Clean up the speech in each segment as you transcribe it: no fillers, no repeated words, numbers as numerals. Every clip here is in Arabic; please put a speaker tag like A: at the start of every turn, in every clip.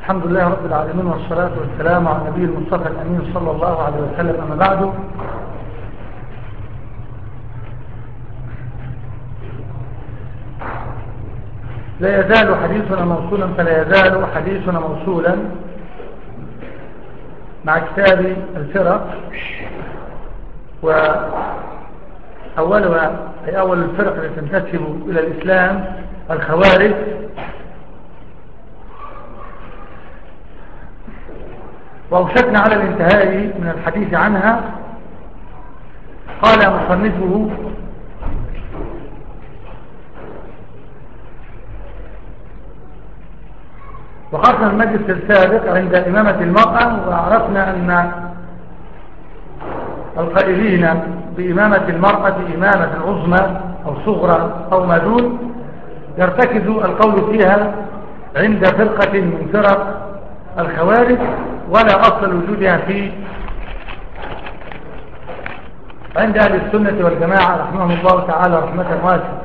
A: الحمد لله رب العالمين، والصلاة والسلام على النبي المصطفى الأمين صلى الله عليه وسلم. أما بعد، لا يزال حديثنا موصولا فلا يزال حديثنا موصولا مع كتاب الفرق، وأولها أي أول الفرق التي تنتسب إلى الإسلام الخوارج. وأوشكنا على الانتهاء من الحديث عنها. قال مصنفه: وقفنا المجلس السابق عند إمامة المرأة، وعرفنا أن القائلين بإمامة المرأة إمامة عظمى أو صغرى أو ما دون يرتكز القول فيها عند فرقة من فرق الخوارج، ولا أصل وجودها في عند أهل السنة والجماعة رحمهم الله تعالى رحمة واسعة.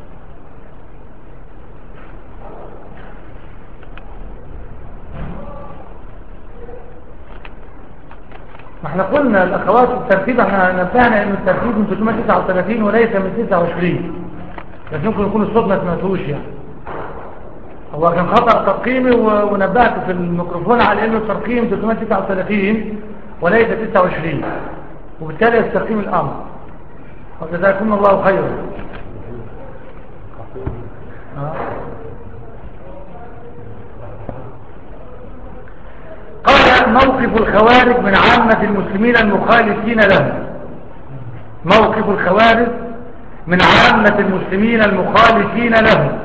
A: احنا قلنا الأخوات الترتيب، احنا نبهنا ان الترتيب من 339 وليس من 29، لكن ممكن يكون الصوت ما سمعتوش يعني. هو كان خطأ ترقيمي، ونبهت في الميكروفون على انه الترقيم 339 وليس 29، وبالتالي يستقيم الامر. وجزاكم الله خيرا. قال: موقف الخوارج من عامة المسلمين المخالفين لهم. موقف الخوارج من عامة المسلمين المخالفين لهم.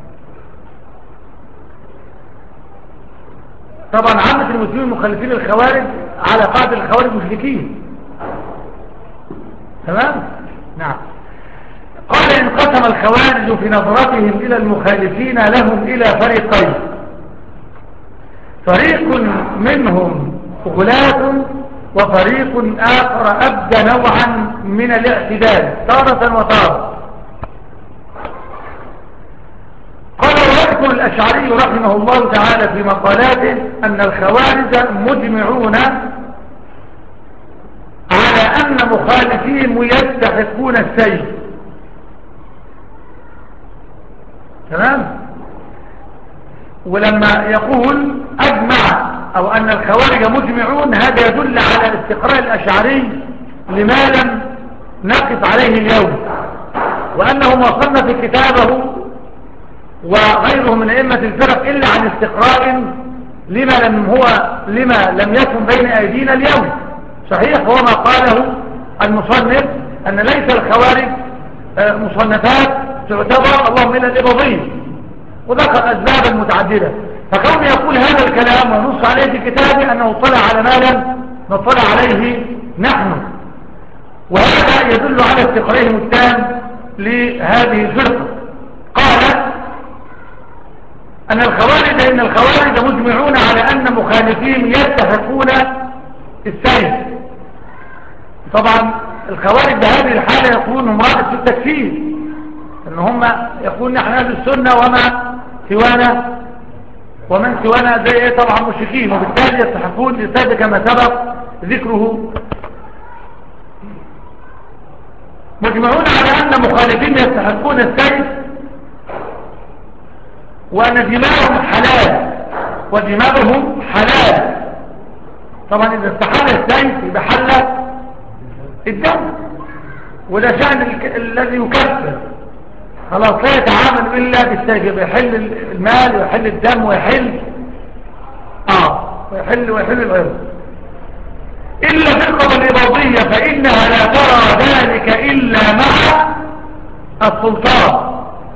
A: طبعا عامة المسلمين المخالفين للخوارج على قاعدة الخوارج مشركين، تمام؟ نعم. قال: انقسم الخوارج في نظرتهم إلى المخالفين لهم إلى فريقين: فريق منهم غلاة، وفريق آخر أبدى نوعا من الاعتدال تارة وتارة. قال: ويذكر الأشعري رحمه الله تعالى في مقالاته أن الخوارج مجمعون على أن مخالفيهم يستحقون السيف. تمام؟ ولما يقول أجمع أو أن الخوارج مجمعون، هذا يدل على استقراء الأشعري لما لم نقف عليه اليوم، وأنه ما صنف كتابه وغيره من أئمة الفرق إلا عن استقراء لما لم يكن بين أيدينا اليوم. صحيح، هو ما قاله المصنف أن ليس الخوارج مصنفات تعتبر اللهم إلا الإباضية، وذكر أسبابا متعددة. فكون يقول هذا الكلام ونص عليه في كتابه أنه طلع على ما لم نطلع عليه نحن، وهذا يدل على استقرارهم التام لهذه الفرقة. قال أن الخوارج مجمعون على أن مخالفين يستحقون السيف. طبعا الخوارج بهذه الحالة يكون هم رائد في التكفير، أن هم يقول نحن أهل السنة ومن سوانا زي طبعا مشركين، وبالتالي يستحقون السيف كما سبق ذكره. مجمعون على أن مخالفين يستحقون السيف، وأن دماءهم حلال ودماءهم حلال. طبعا إذا استحل السيف يبقى حل الدم، وده شأن الذي يكفر، خلاص لا يتعامل إلا بالسيف، يحل المال ويحل الدم ويحل العرض. إلا فرقة الإباضية فإنها لا ترى ذلك إلا مع السلطان.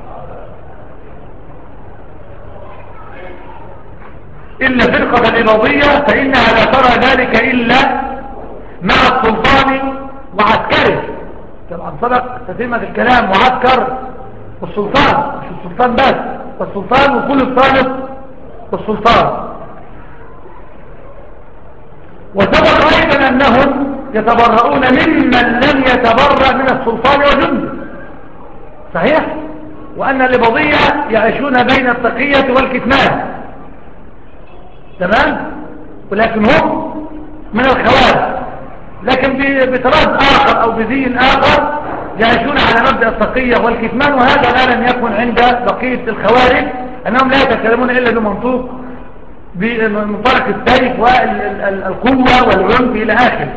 A: إلا فرقة الإباضية فإنها لا ترى ذلك إلا مع السلطان وعسكره. طبعا سبق تتمة الكلام، معسكر والسلطان، مش السلطان بس، والسلطان وكل الطالب والسلطان. وسبق أيضا أنهم يتبرؤون ممن لم يتبرأ من السلطان وجنده. صحيح؟ وأن الإباضية يعيشون بين التقية والكتمان، تمام، ولكن هم من الخوارج، لكن بطراز آخر أو بزي آخر يعيشون على مبدأ التقية والكتمان، وهذا ما لم يكن عند بقية الخوارج، أنهم لا يتكلمون إلا بمنطوق بمنطلق السيف والقوة والعنف إلى آخره.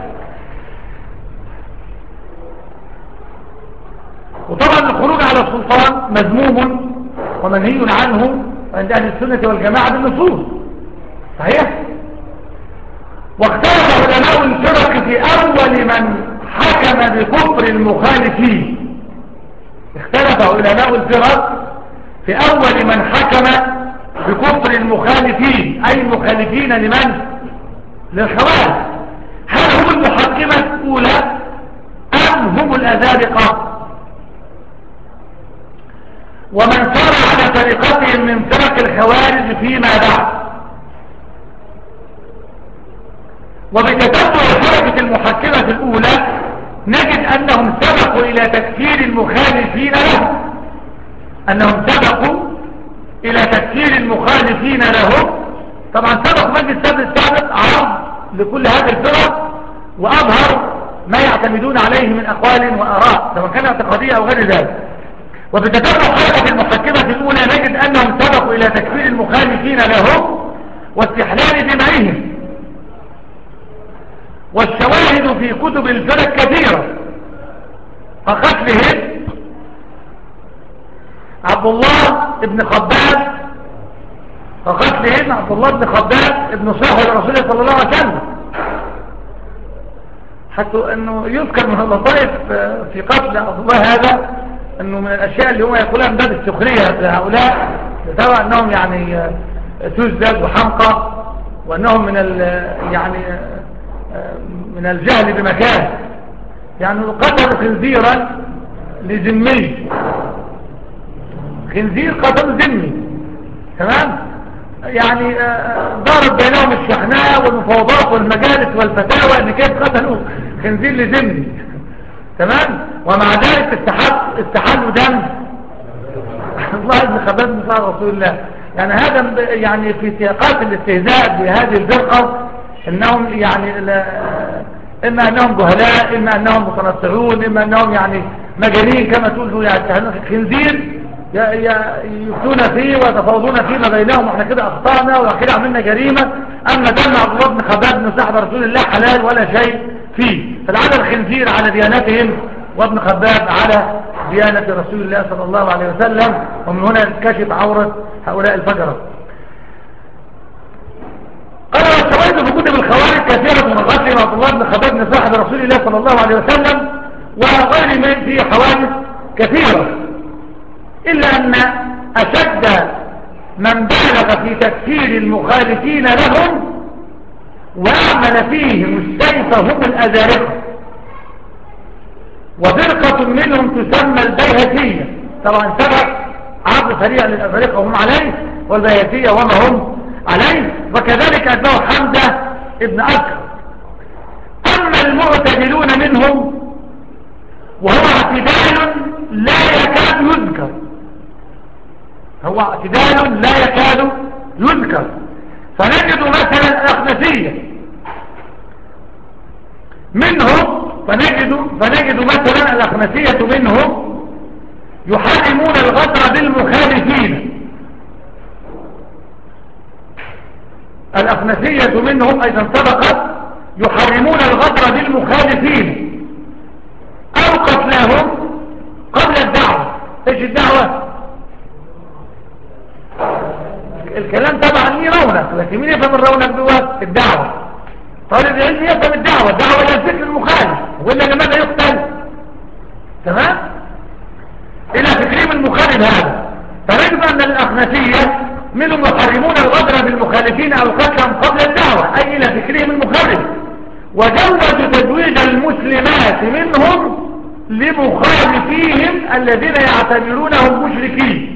A: وطبعا الخروج على السلطان مذموم ومنهي عنه عند أهل السنة والجماعة بالنصوص، صحيح؟ واختلف علماء الفرق في أول من حكم بكفر المخالفين. اختلف علماء الفرق في أول من حكم بكفر المخالفين، أي المخالفين لمن؟ للخوارج. هل هم المحكمة الأولى أم هم الأزارقة؟ ومن سار على طريقتهم من فرق الخوارج فيما بعد. وبتتبع الحركة المحكمة الأولى نجد أنهم سبقوا إلى تكفير المخالفين لهم، أنهم سبقوا إلى تكفير المخالفين لهم. طبعا سبق مجلس السابق عرض لكل هذه الفرق وأظهر ما يعتمدون عليه من أقوال وآراء سواء كان اعتقادية أو غير ذلك. وبتتبع الحركة المحكمة الأولى نجد أنهم سبقوا إلى تكفير المخالفين لهم واستحلال دمائهم. والشواهد في كتب الفرق كثيرة، فقتلهم عبد الله بن خباب، فقتلهم عبد الله بن خباب ابن صاحب الرسول صلى الله عليه وسلم، حتى أنه يذكر من اللطائف في قتل عبد الله هذا أنه من الأشياء اللي هم يقولها من باب السخرية لهؤلاء، يتوى أنهم يعني تزدد وحمقى، وأنهم يعني من الجهل بمكان، يعني قتلوا خنزيرا لذمي، خنزير قتلوا ذمي، تمام، يعني دارت بينهم الشحناء والمفاوضات والمجالس والفتاوى ان كيف قتلوا خنزير لذمي، تمام، ومع ذلك استحلوا دم الله بن خباب بن صاحب رسول الله. يعني هذا يعني في سياقات الاستهزاء بهذه الفرقة، انهم يعني اما انهم جهلاء، اما انهم متنطعون، اما انهم يعني مجانين كما تقولوا، يعني خنزير يفتون فيه ويتفاوضون فيما بينهم، واحنا كده اخطأنا وكده عملنا جريمة، اما دم عبد الله بن خباب بن صاحب رسول الله حلال ولا شيء فيه. فلعل الخنزير على ديانتهم وابن خباب على ديانة رسول الله صلى الله عليه وسلم، ومن هنا كشف عورة هؤلاء الفجرة. قال والشواهد في كتب الخوارج كثيرة من غسل عبد الله بن خباب بن صاحب رسول الله صلى الله عليه وسلم وغير من فيه حوادث كثيرة، إلا أن أشد من بالغ في تكفير المخالفين لهم وأعمل فيهم السيف هم الأزارقة، وفرقة منهم تسمى البيهقية. طبعا سبق عرض سريع للأزارقة وهم عليه، والبيهقية وما هم عليه، وكذلك أتبعوا حمزة ابن أكرم. أما المعتدلون منهم وهو اعتدال لا يكاد يذكر، هو اعتدال لا يكاد يذكر، فنجد مثلا الأخنسية منهم، فنجد مثلا الأخنسية منهم يحرمون الغدر بالمخالفين. الأخنسية منهم أيضا سبقت يحرمون الغدر بالمخالفين أو قتلهم قبل الدعوة. ايش الدعوة؟ الكلام طبعا ليه رونق، لكن مين يفهم الرونق دوت؟ الدعوة. طالب العلم يفهم الدعوة الى الفكر المخالف، وإلا لماذا يقتل؟ تمام، الى فكرهم المخالف هذا. فنجد ان الأخنسية منهم يحرمون الغدر بالمخالفين او قتلهم قبل الدعوة، اي الى فكرهم المخالف. وجوزوا تزويج المسلمات منهم لمخالفيهم الذين يعتبرونهم مشركين.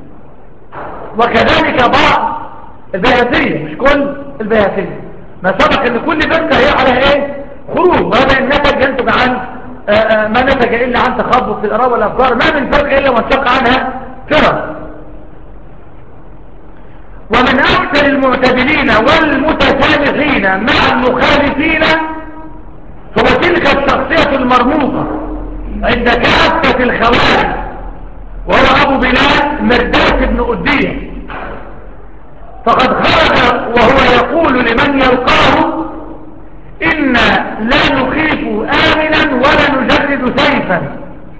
A: وكذلك بعض البيهقية، مش كل البيهقية، ما سبق ان كل فرقة هي على ايه؟ خروج، وهذا النتج ينتج عن ما نتج الا عن تخبط في الاراء والافكار، ما من فرقة الا وانشق عنها فرق. ومن اول أكثر المعتدلين والمتسامحين مع المخالفين هو تلك الشخصية المرموقة عند كافة الخوارج، وهو أبو بلال مرداس بن أدية. فقد خرج وهو يقول لمن يلقاه: إنا لا نخيف آمنا ولا نجرد سيفا.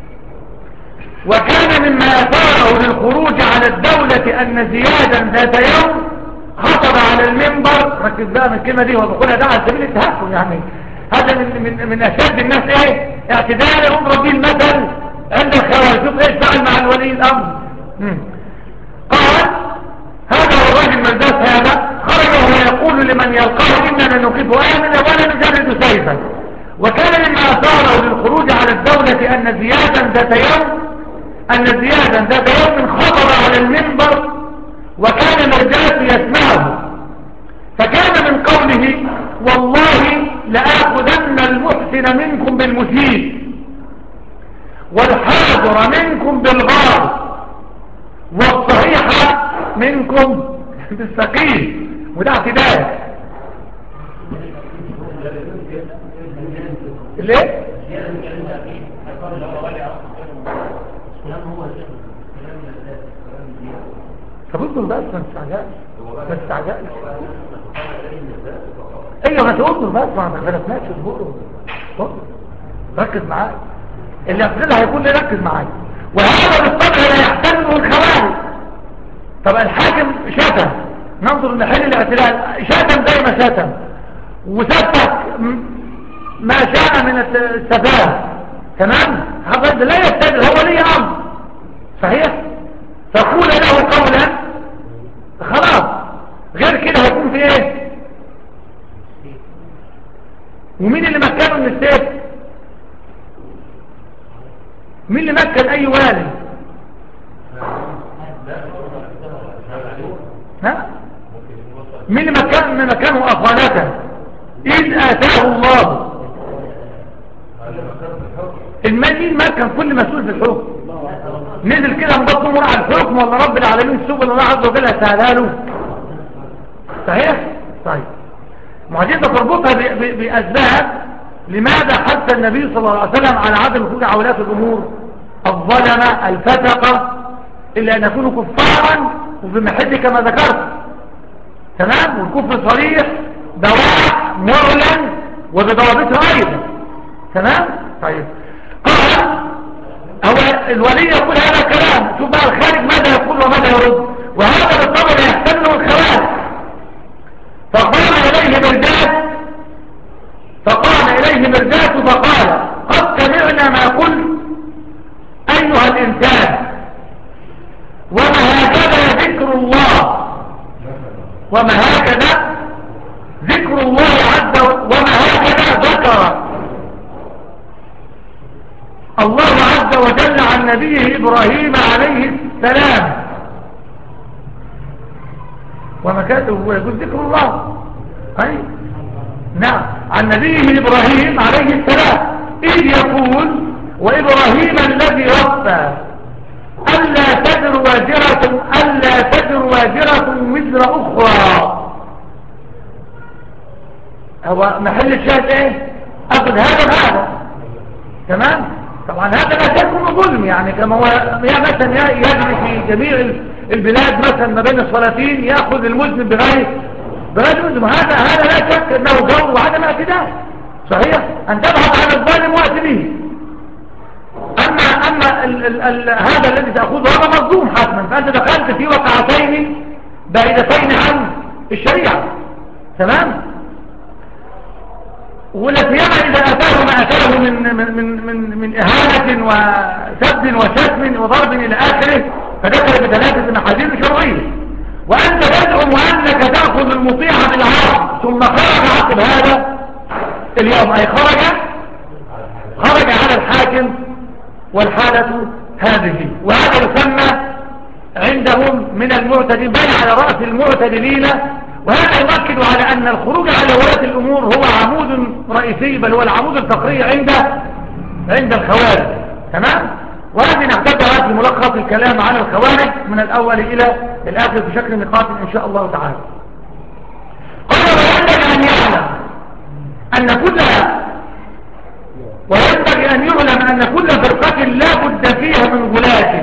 A: وكان مما أثاره للخروج على الدولة أن زيادا ذات يوم خطب على المنبر. ركز بقى من الكلمة دي، وبقولها ده على سبيل التهكم، يعني هذا من أشد الناس اعتداء يضرب به المثل عند الخوارج. شوف ايش فعل مع الولي الأمر. قال: هذا هو الرجل مرداس هذا خرج وهو يقول لمن يلقاه: إننا نخيف آمنا ولا نجرد سيفا. وكان مما أثاره للخروج على الدولة أن زيادا ذات يوم خطب على المنبر، وكان مرداس يسمعه، فكان من قوله: والله لآخذن المحسن منكم بالمسيء والحاضر منكم بالغار والصحيح منكم بالسقيم. وده اعتداء. ليه؟ فبصوا بس ما تستعجلش. ايوه ما تقول بس ما غلطناش الظهور. ركز معايا، اللي يقصدها هيكون لي ركز معايا. وهذا بالطبع لا يحتمله الخوارج. طب الحاكم شتم، ننظر لمحل الاعتلال، شتم زي ما شتم وسفك ما شاء من السفاهه، تمام؟ هذا لا يستدل، هو لي امر صحيح، فقول له قولا خلاص، غير كده هيكون في ايه؟ ومين اللي مكنه من السيف؟ مين اللي مكن اي والي؟ ها؟ مين اللي مكانه أصالته إذ آتاه الله؟ مين مكن كل مسؤول في الحكم؟ نزل كده مضط نور على الحكم ولا رب العالمين سبحانه الله عز وجل سهلها له؟ صحيح؟ طيب معجزة تربطها بأسباب. لماذا حث النبي صلى الله عليه وسلم على عدم الخروج على ولاة الأمور الظلمة الفسقة إلا أن يكونوا كفارا وفي محل كما ذكرت، تمام؟ والكفر صريح بواح معلن وبضوابطه أيضا، تمام؟ طيب قال هو الولي يقول هذا الكلام، شوف بقى الخارج ماذا يقول وماذا يرد، وهذا بالطبع يحتمله الخوارج. فقام إليه مرداس فقال: قد سمعنا ما قلت أيها الإنسان، وما هكذا ذكر الله وما هكذا ذكر الله عز وجل عن نبيه إبراهيم عليه السلام. وما كان هو يقول ذكر الله، أي نعم، عن نبيه إبراهيم عليه السلام إذ يقول: وإبراهيم الذي وفى ألا تزر وازرة وزر أخرى. هو محل الشاهد ايه؟ أخذ هذا تمام؟ طبعا هذا لا يكون ظلم، يعني كما هو مثلا يجري في جميع البلاد مثلا ما بين الصلاتين يأخذ المذنب بغير مذنب، هذا لا شك أنه جور وعدم اعتداء، صحيح؟ أن تبحث عن الظالم وأتي به. أما هذا الذي تأخذه هذا مظلوم حتما، فأنت دخلت في وقعتين بعيدتين عن الشريعة، تمام؟ ولا سيما إذا أتاه ما أتاه من إهانة وسب وشتم وضرب إلى آخره، فدخل بثلاثة محاذير شرعية. وأنت تدعم أنك تأخذ المطيع بالعرض، ثم خرج عقب هذا اليوم، أي خرج على الحاكم، والحالة هذه. وهذا يسمى عندهم من المعتدين، بل على رأس المعتدلين. وهذا يؤكد على أن الخروج على ولاة الأمور هو عمود رئيسي، بل هو العمود الفقري عند الخوارج، تمام؟ وهذه نعتبرها في ملخص الكلام عن الخوارج من الأول إلى الآخر في شكل نقاط إن شاء الله تعالى. يعلم أن كل وينبغي أن يعلم أن كل فرقة لا بد فيها من غلاة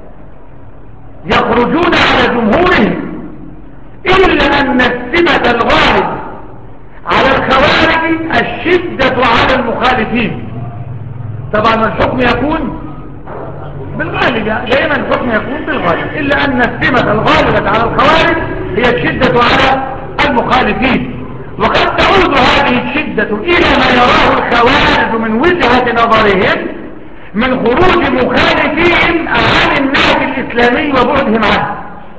A: يخرجون على جمهورهم، إلا أن السمة الغالب على الخوارج الشدة على المخالفين. طبعا الحكم يكون بالغالب، دائما الحكم يكون بالغالب، إلا أن السمة الغالبة على الخوارج هي الشدة على المخالفين. وقد تعود هذه الشدة إلى ما يراه الخوارج من وجهة نظرهم من خروج مخالفين عن النهج الإسلامي وبعدهم عنه.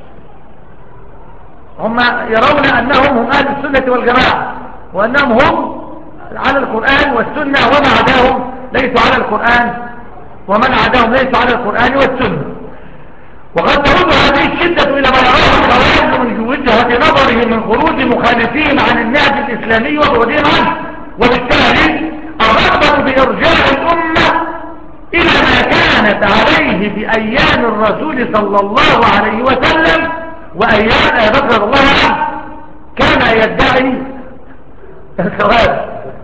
A: هم يرون أنهم هم أهل السنة والجماعة، وأنهم هم على القرآن والسنة، وما عداهم ليسوا على القرآن، ومن عداهم ليسوا على القرآن والسنة. وقد تعود هذه الشدة إلى ما يراه الخوارج من وجهة نظرهم من خروج مخالفين عن النهج الإسلامي وبعدهم عنه، وبالتالي الرغبة بإرجاع الأمة إلى ما كانت عليه بأيام الرسول صلى الله عليه وسلم وأيام أبي بكر رضي الله عنه. كان يدعي الخوارج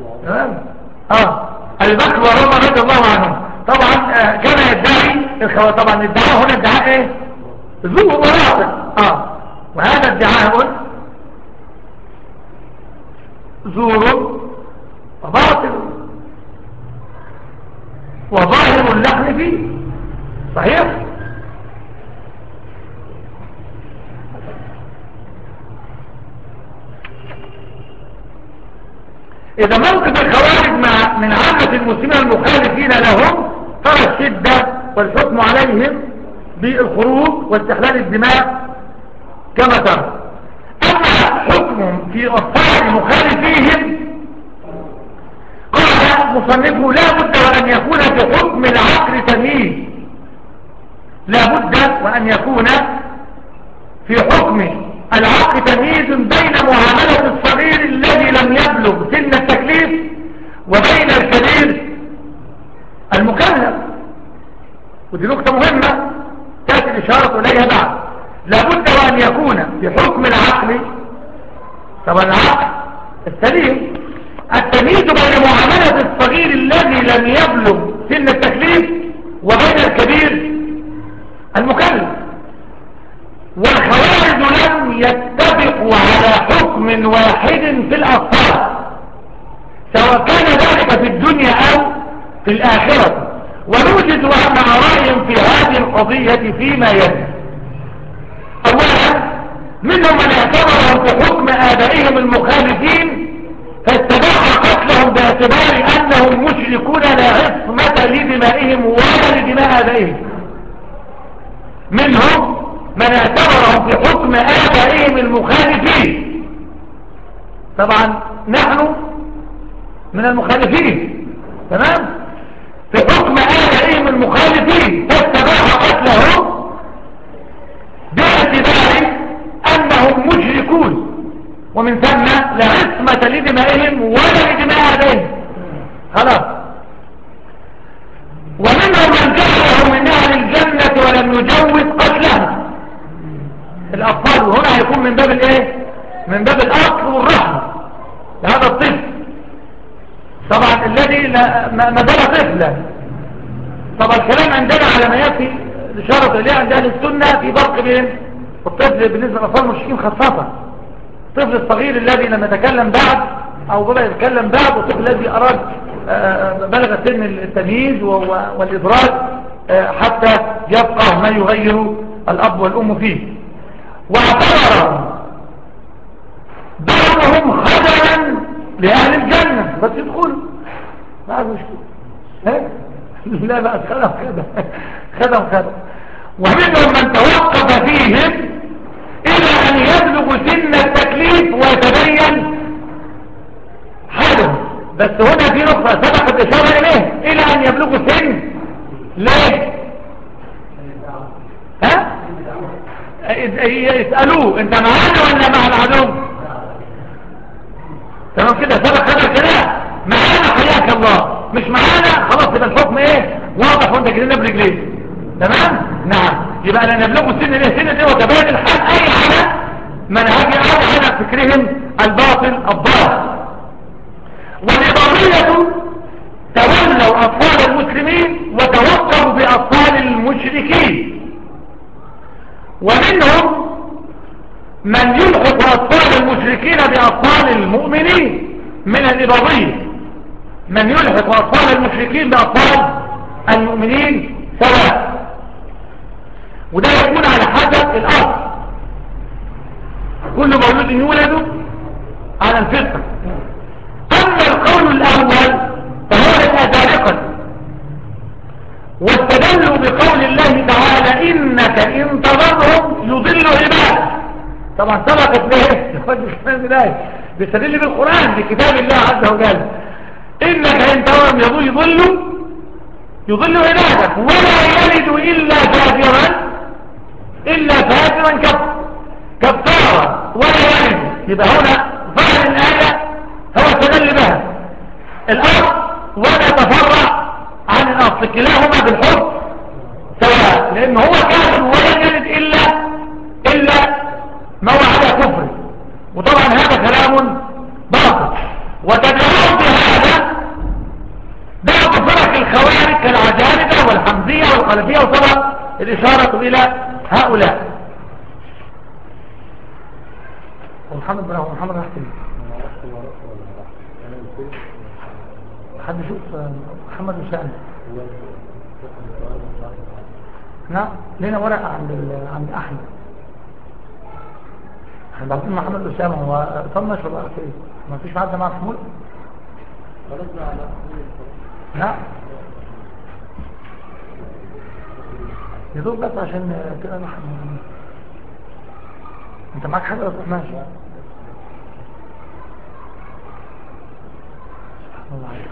A: أبي بكر وعمر رضي الله عنهم طبعا كان يدعي الخوارج. طبعا الدعاء هنا ادعاء ايه؟ زور وباطل. وهذا ادعاء زور وباطل وظاهر اللحن فيه. صحيح؟ إذا موقف الخوارج من عامة المسلمين المخالفين لهم ترى الشدة والحكم عليهم بالخروج واستحلال الدماء كما ترى. أما حكم في أطفال مخالفيهم قال مصنفه لا بد وأن يكون في حكم العقل تمييز. لا بد وأن يكون في حكم العقل تمييز بين معاملة الصغير الذي لم يبلغ سن التكليف وبين الكبير المكلف. ودي نقطة مهمة تأتي الإشارة إليها بعد. لابد وأن يكون في حكم العقل، طبعا العقل السليم، التمييز بين معاملة الصغير الذي لم يبلغ سن التكليف وبين الكبير المكلف. والخوارج لم يتفقوا على حكم واحد في الأطفال، سواء كان ذلك في الدنيا أو في الآخرة. ونوجد مع رأيهم في هذه القضية فيما يلي. أولا منهم من اعتبرهم في حكم آبائهم المخالفين فاستباح قتلهم باعتبار أنهم مشركون لا عصمة لدمائهم ولا لدماء آبائهم. منهم من اعتبرهم في حكم آبائهم المخالفين. طبعا نحن من المخالفين، تمام؟ في حكم آبائهم المخالفين فاستباح قتلهم باعتبار أنهم مشركون، ومن ثم لا عصمة لدمائهم ولا لدماء آبائهم. خلاص. ومنهم من جعلهم من أهل الجنة ولم يجوز قتلهم الأطفال، وهنا هيكون من باب الايه؟ من باب الأصل والرحمة لهذا الطفل. طبعا الذي ما زال طفلا. طبعا الكلام عندنا على ما يأتي الإشارة إليه عند أهل السنة في فرق بين الطفل بالنسبة للأطفال المشركين خاصة، الطفل الصغير الذي لم يتكلم بعد أو بدأ يتكلم بعد، والطفل الذي أراد بلغ سن التمييز والإدراك حتى يبقى ما يغير الأب والأم فيه. واعتبر بعضهم خدما لأهل الجنة بس يدخلوا ما عاد مشكلة. لا بقى خدم. ومنهم من توقف فيهم إلى أن يبلغ سن التكليف ويتبين حالهم. بس هنا في نقطة سبقت إشارة إليه، إلى أن يبلغ سن ليه؟ يسألوه أنت معانا ولا مع العدو؟ تمام كده، سبق هذا الكلام. معانا حياك الله، مش معانا خلاص يبقى الحكم ايه؟ واضح وانت كده برجليه. تمام؟ نعم. يبقى لا نبلغوا السن ليه؟ سن دي وتبين الحال أي على منهج على فكرهم الباطل الضال. ومنهم من يلحق أطفال المشركين بأطفال المؤمنين من الإباضية، من يلحق أطفال المشركين بأطفال المؤمنين سواء، وده يكون على حسب الأصل. كل مولود يولد على الفطرة. أما القول الأول فهو الأزارقة، واستدلوا بقول الله تعالى إنك إن تضرهم يضل عبادك. طبعا سبقت به بيستدل بالقرآن بكتاب الله عز وجل، إنك إن تضرهم يضل عبادك ولا يلد إلا فاجرا كفارا ولا يلد. يبقى هنا ظاهر الآية هو استدل بها الأصل ولا تفرع عن الأصل، كلاهما بالحب سواء، لأنه هو كافر ولا يلد إلا ما هو على كفر. وطبعا هذا كلام باطل، وتدعون بهذا بعض فرق الخوارج كالعجاربة والحمزية والخلفية، وطبعا الإشارة إلى هؤلاء. ومحمد راح فين؟ حد يشوف محمد وسام؟ لا لنا ورقة عند أحمد. احنا بعطين محمد وسام هو طنش ولا فين؟ ما فيش حد معاه محمود؟ لا يدوب بس عشان كده نحن. انت معاك حاجة ولا تروح ماشي؟ الله عليك.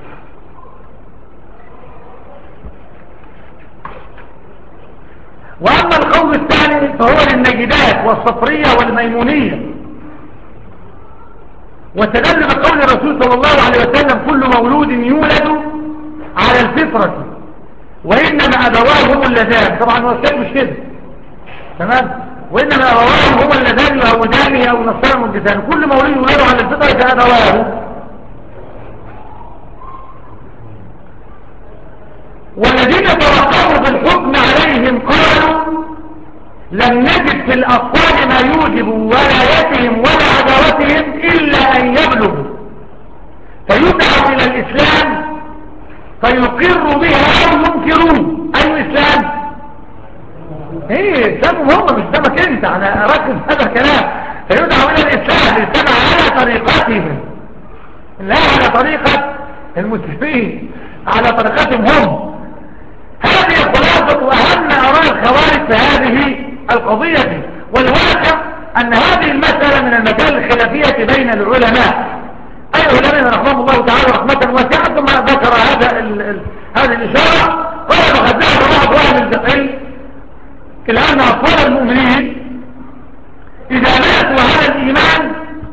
A: وأما القول الثاني فهو للنجدات والصفرية والميمونية، واستدل بقول الرسول صلى الله عليه وسلم كل مولود يولد على الفطرة وإنما أبواه هم اللذان. طبعا هو الشيء مش كده تمام، وإنما أبواه هم اللذان يهودانه أو نصران مجدان. كل مولود يولد على الفطرة فأبواه. والذين توقفوا في الحكم عليهم قالوا لم نجد في الأطفال ما يوجب ولايتهم ولا عداوتهم إلا أن يبلغوا فيدعوا إلى الإسلام فيقروا بها أو ينكرون. أي إسلام؟ إيه إسلامهم هم مش إسلامك أنت، أنا أركز هذا الكلام. فيدعوا إلى الإسلام الإسلام على طريقتهم لا على طريقة المسلمين، على طريقتهم هم. هذه خلاصة وأهم آراء الخوارج في هذه القضية. والواقع أن هذه المسألة من المسائل الخلافية بين العلماء، أي علماء رحمه الله تعالى رحمة واسعة. ثم ذكر هذه الإشارة قال وقد ذهب بعض أهل العلم إلى أن أطفال المؤمنين إذا ماتوا على الإيمان،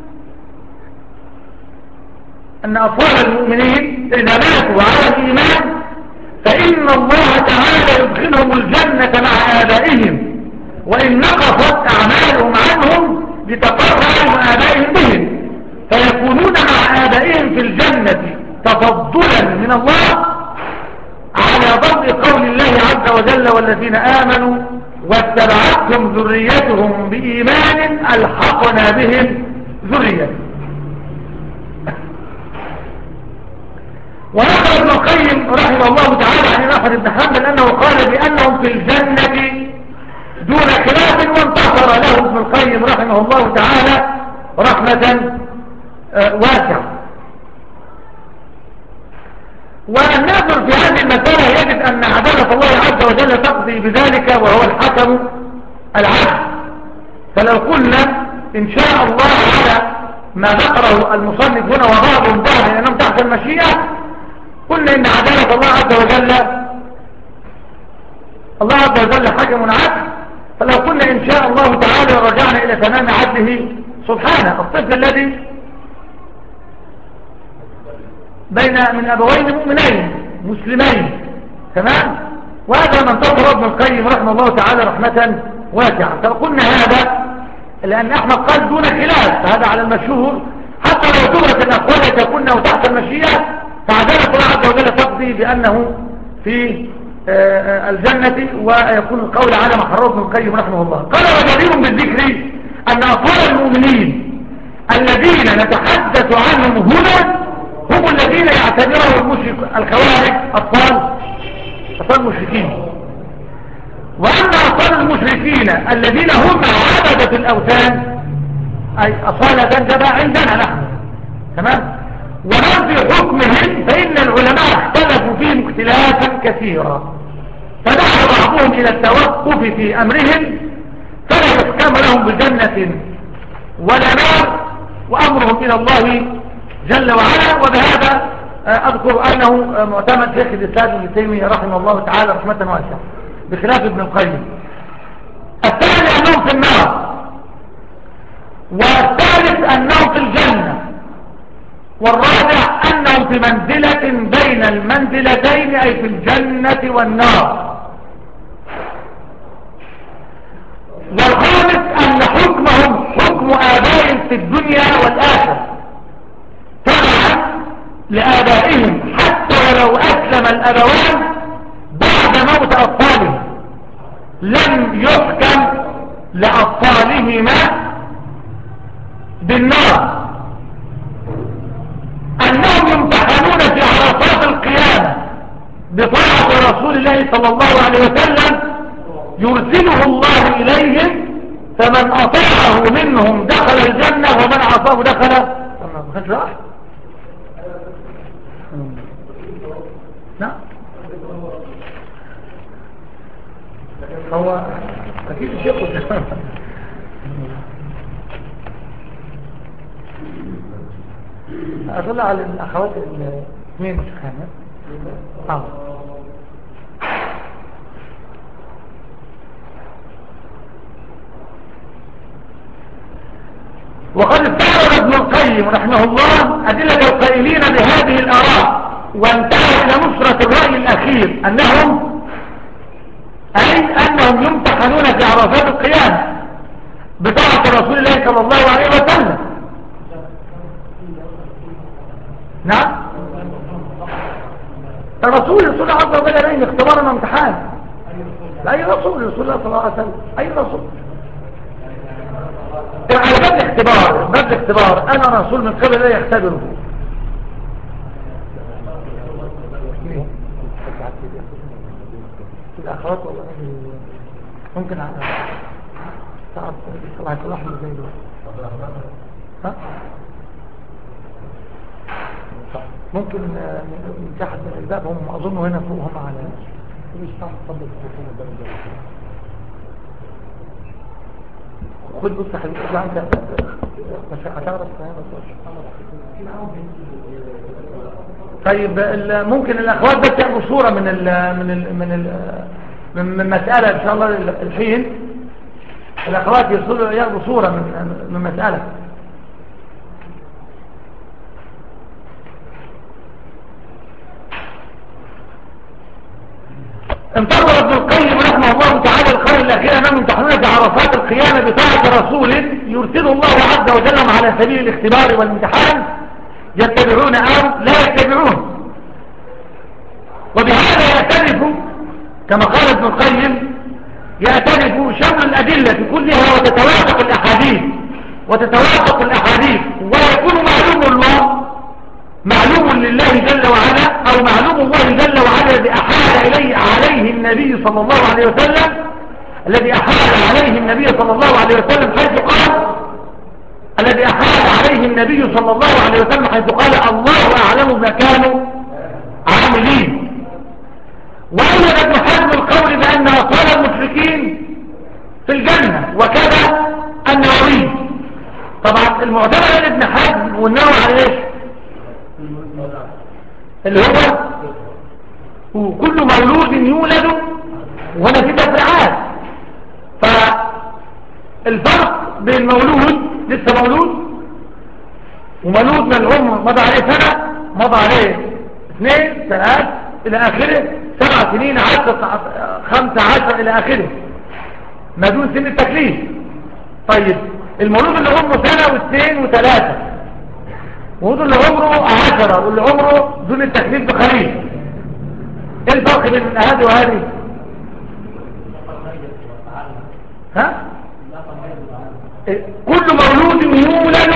A: أن أطفال المؤمنين إذا ماتوا على الإيمان فإن الله تعالى يدخلهم الجنة مع آبائهم، وإن نقصت أعمالهم عنهم لتقر علم آبائهم بهم فيكونون مع آبائهم في الجنة تفضلا من الله، على ضوء قول الله عز وجل والذين آمنوا واتبعتهم ذريتهم بإيمان ألحقنا بهم ذريتهم. ونقل ابن القيم رحمه الله تعالى عن أحمد بن حنبل أنه قال بأنهم في الجنة دون خلاف، وانتصر له ابن القيم رحمه الله تعالى رحمة واسعة. والناظر في هذه المسألة يجد أن عدالة الله عز وجل تقضي بذلك وهو الحكم العدل. فلو قلنا إن شاء الله على ما ذكره المصنف هنا وبعضهم بعض لأنهم تحت المشيئة، قلنا إن عدالة الله عز وجل حكم عدل. فلو قلنا إن شاء الله تعالى رجعنا إلى تمام عدله سبحانه. الطفل الذي بين من أبوين مؤمنين مسلمين تمام، وهذا من تصر ابن القيم رحمه الله تعالى رحمة واسعة. فقلنا هذا لأن أحمد قال دون خلاف، فهذا على المشهور. حتى لو تبرت الأقوال تكون تحت المشيئة فعدالة الله عز وجل تقضي بأنه في الجنة ويكون القول على ما حرره ابن القيم رحمه الله. قال وجدير بالذكر أن أطفال المؤمنين الذين نتحدث عنهم هنا هم الذين يعتبرهم الخوارج أطفال مشركين، وأن أطفال المشركين الذين هم عبدة الأوثان أي أصالة جبا عندنا نحن تمام. ومن في حكمهم فإن العلماء اختلفوا فيهم اختلافا كثيرا، فدعا بعضهم إلى التوقف في أمرهم فلا يحكم لهم بجنة ولا نار، وأمرهم إلى الله جل وعلا. وبهذا أذكر أنه معتمد شيخ الإسلام ابن تيمية رحمه الله تعالى رحمة واسعة بخلاف ابن القيم. الثاني أنهم في النار، والثالث أنهم في الجنة، والرابع أنهم في منزلة بين المنزلتين أي في الجنة والنار، والخامس أن حكمهم حكم آبائهم في الدنيا والآخرة تبعا لآبائهم حتى ولو أسلم الأبوان بعد موت أطفالهم لم يحكم لأطفالهما بالنار. أنهم يمتحنون في عرصات القيامة بطاعة رسول الله صلى الله عليه وسلم يرسله الله إليهم، فمن أطاعه منهم دخل الجنة ومن عصاه دخل النار. نعم هو أكيد الشيخ أدل على الأخوات الاثنين مشكلة. وقد استعرض ابن القيم رحمه الله أدلة القائلين بهذه الآراء، وانتهى إلى نصرة الرأي الأخير أنهم يمتحنون في عرصات القيامة بطاعة رسول الله صلى الله عليه وسلم. نعم الرسول صلى الله عليه وسلم عليه اختبارنا امتحان لأي رسول رسول الله صلى الله عليه وسلم أي رسول على باب الاختبار أنا رسول من قبل لا يختبره. الأخوات والله ممكن تعرف طلع كل واحد زي دول ها ممكن من تحت من الباب هم أظنوا هنا فوق هم على مش تعرف تفضل تكون الباب خد بص حبيبي اطلع انت مش هتعرف طيب ممكن الاخوات بس ياخدوا صوره من مساله ان شاء الله الحين الاخوات ياخدوا صوره من مساله. انتظر ابن القيم رحمه الله تعالى القول الاخير انهم يمتحنون في عرصات القيامه بطاعه رسول يرسله الله عز وجل على سبيل الاختبار والامتحان يتبعون او لا يتبعون. وبهذا يعترف كما قال ابن القيم يعترف شمل الادله كلها وتتوافق الاحاديث ويكون معلوم لله جل وعلا أو معلوم الله جل وعلا الذي أحال عليه النبي صلى الله عليه وسلم حيث قال الله أعلم ما كانوا عاملين. وأولد ابن حزم القول بأن أطفال المشركين في الجنة وكذا النووي. طبعا المعتبر ابن حزم والنووي على ايش اللي هو كل مولود يولد وهنا في تفريعات. فالفرق بين مولود لسه مولود ومولود من العمر مضى عليه سنة مضى عليه 2 3 إلى آخره 7 سنين 10 15 إلى آخره ما دون سن التكليف. طيب المولود اللي عمره سنة و2 و3 المولود اللي عمره 10 واللي عمره دون التكليف بقليل ايه الفرق بين هذه وهذه؟ ها؟ كل مولود يولد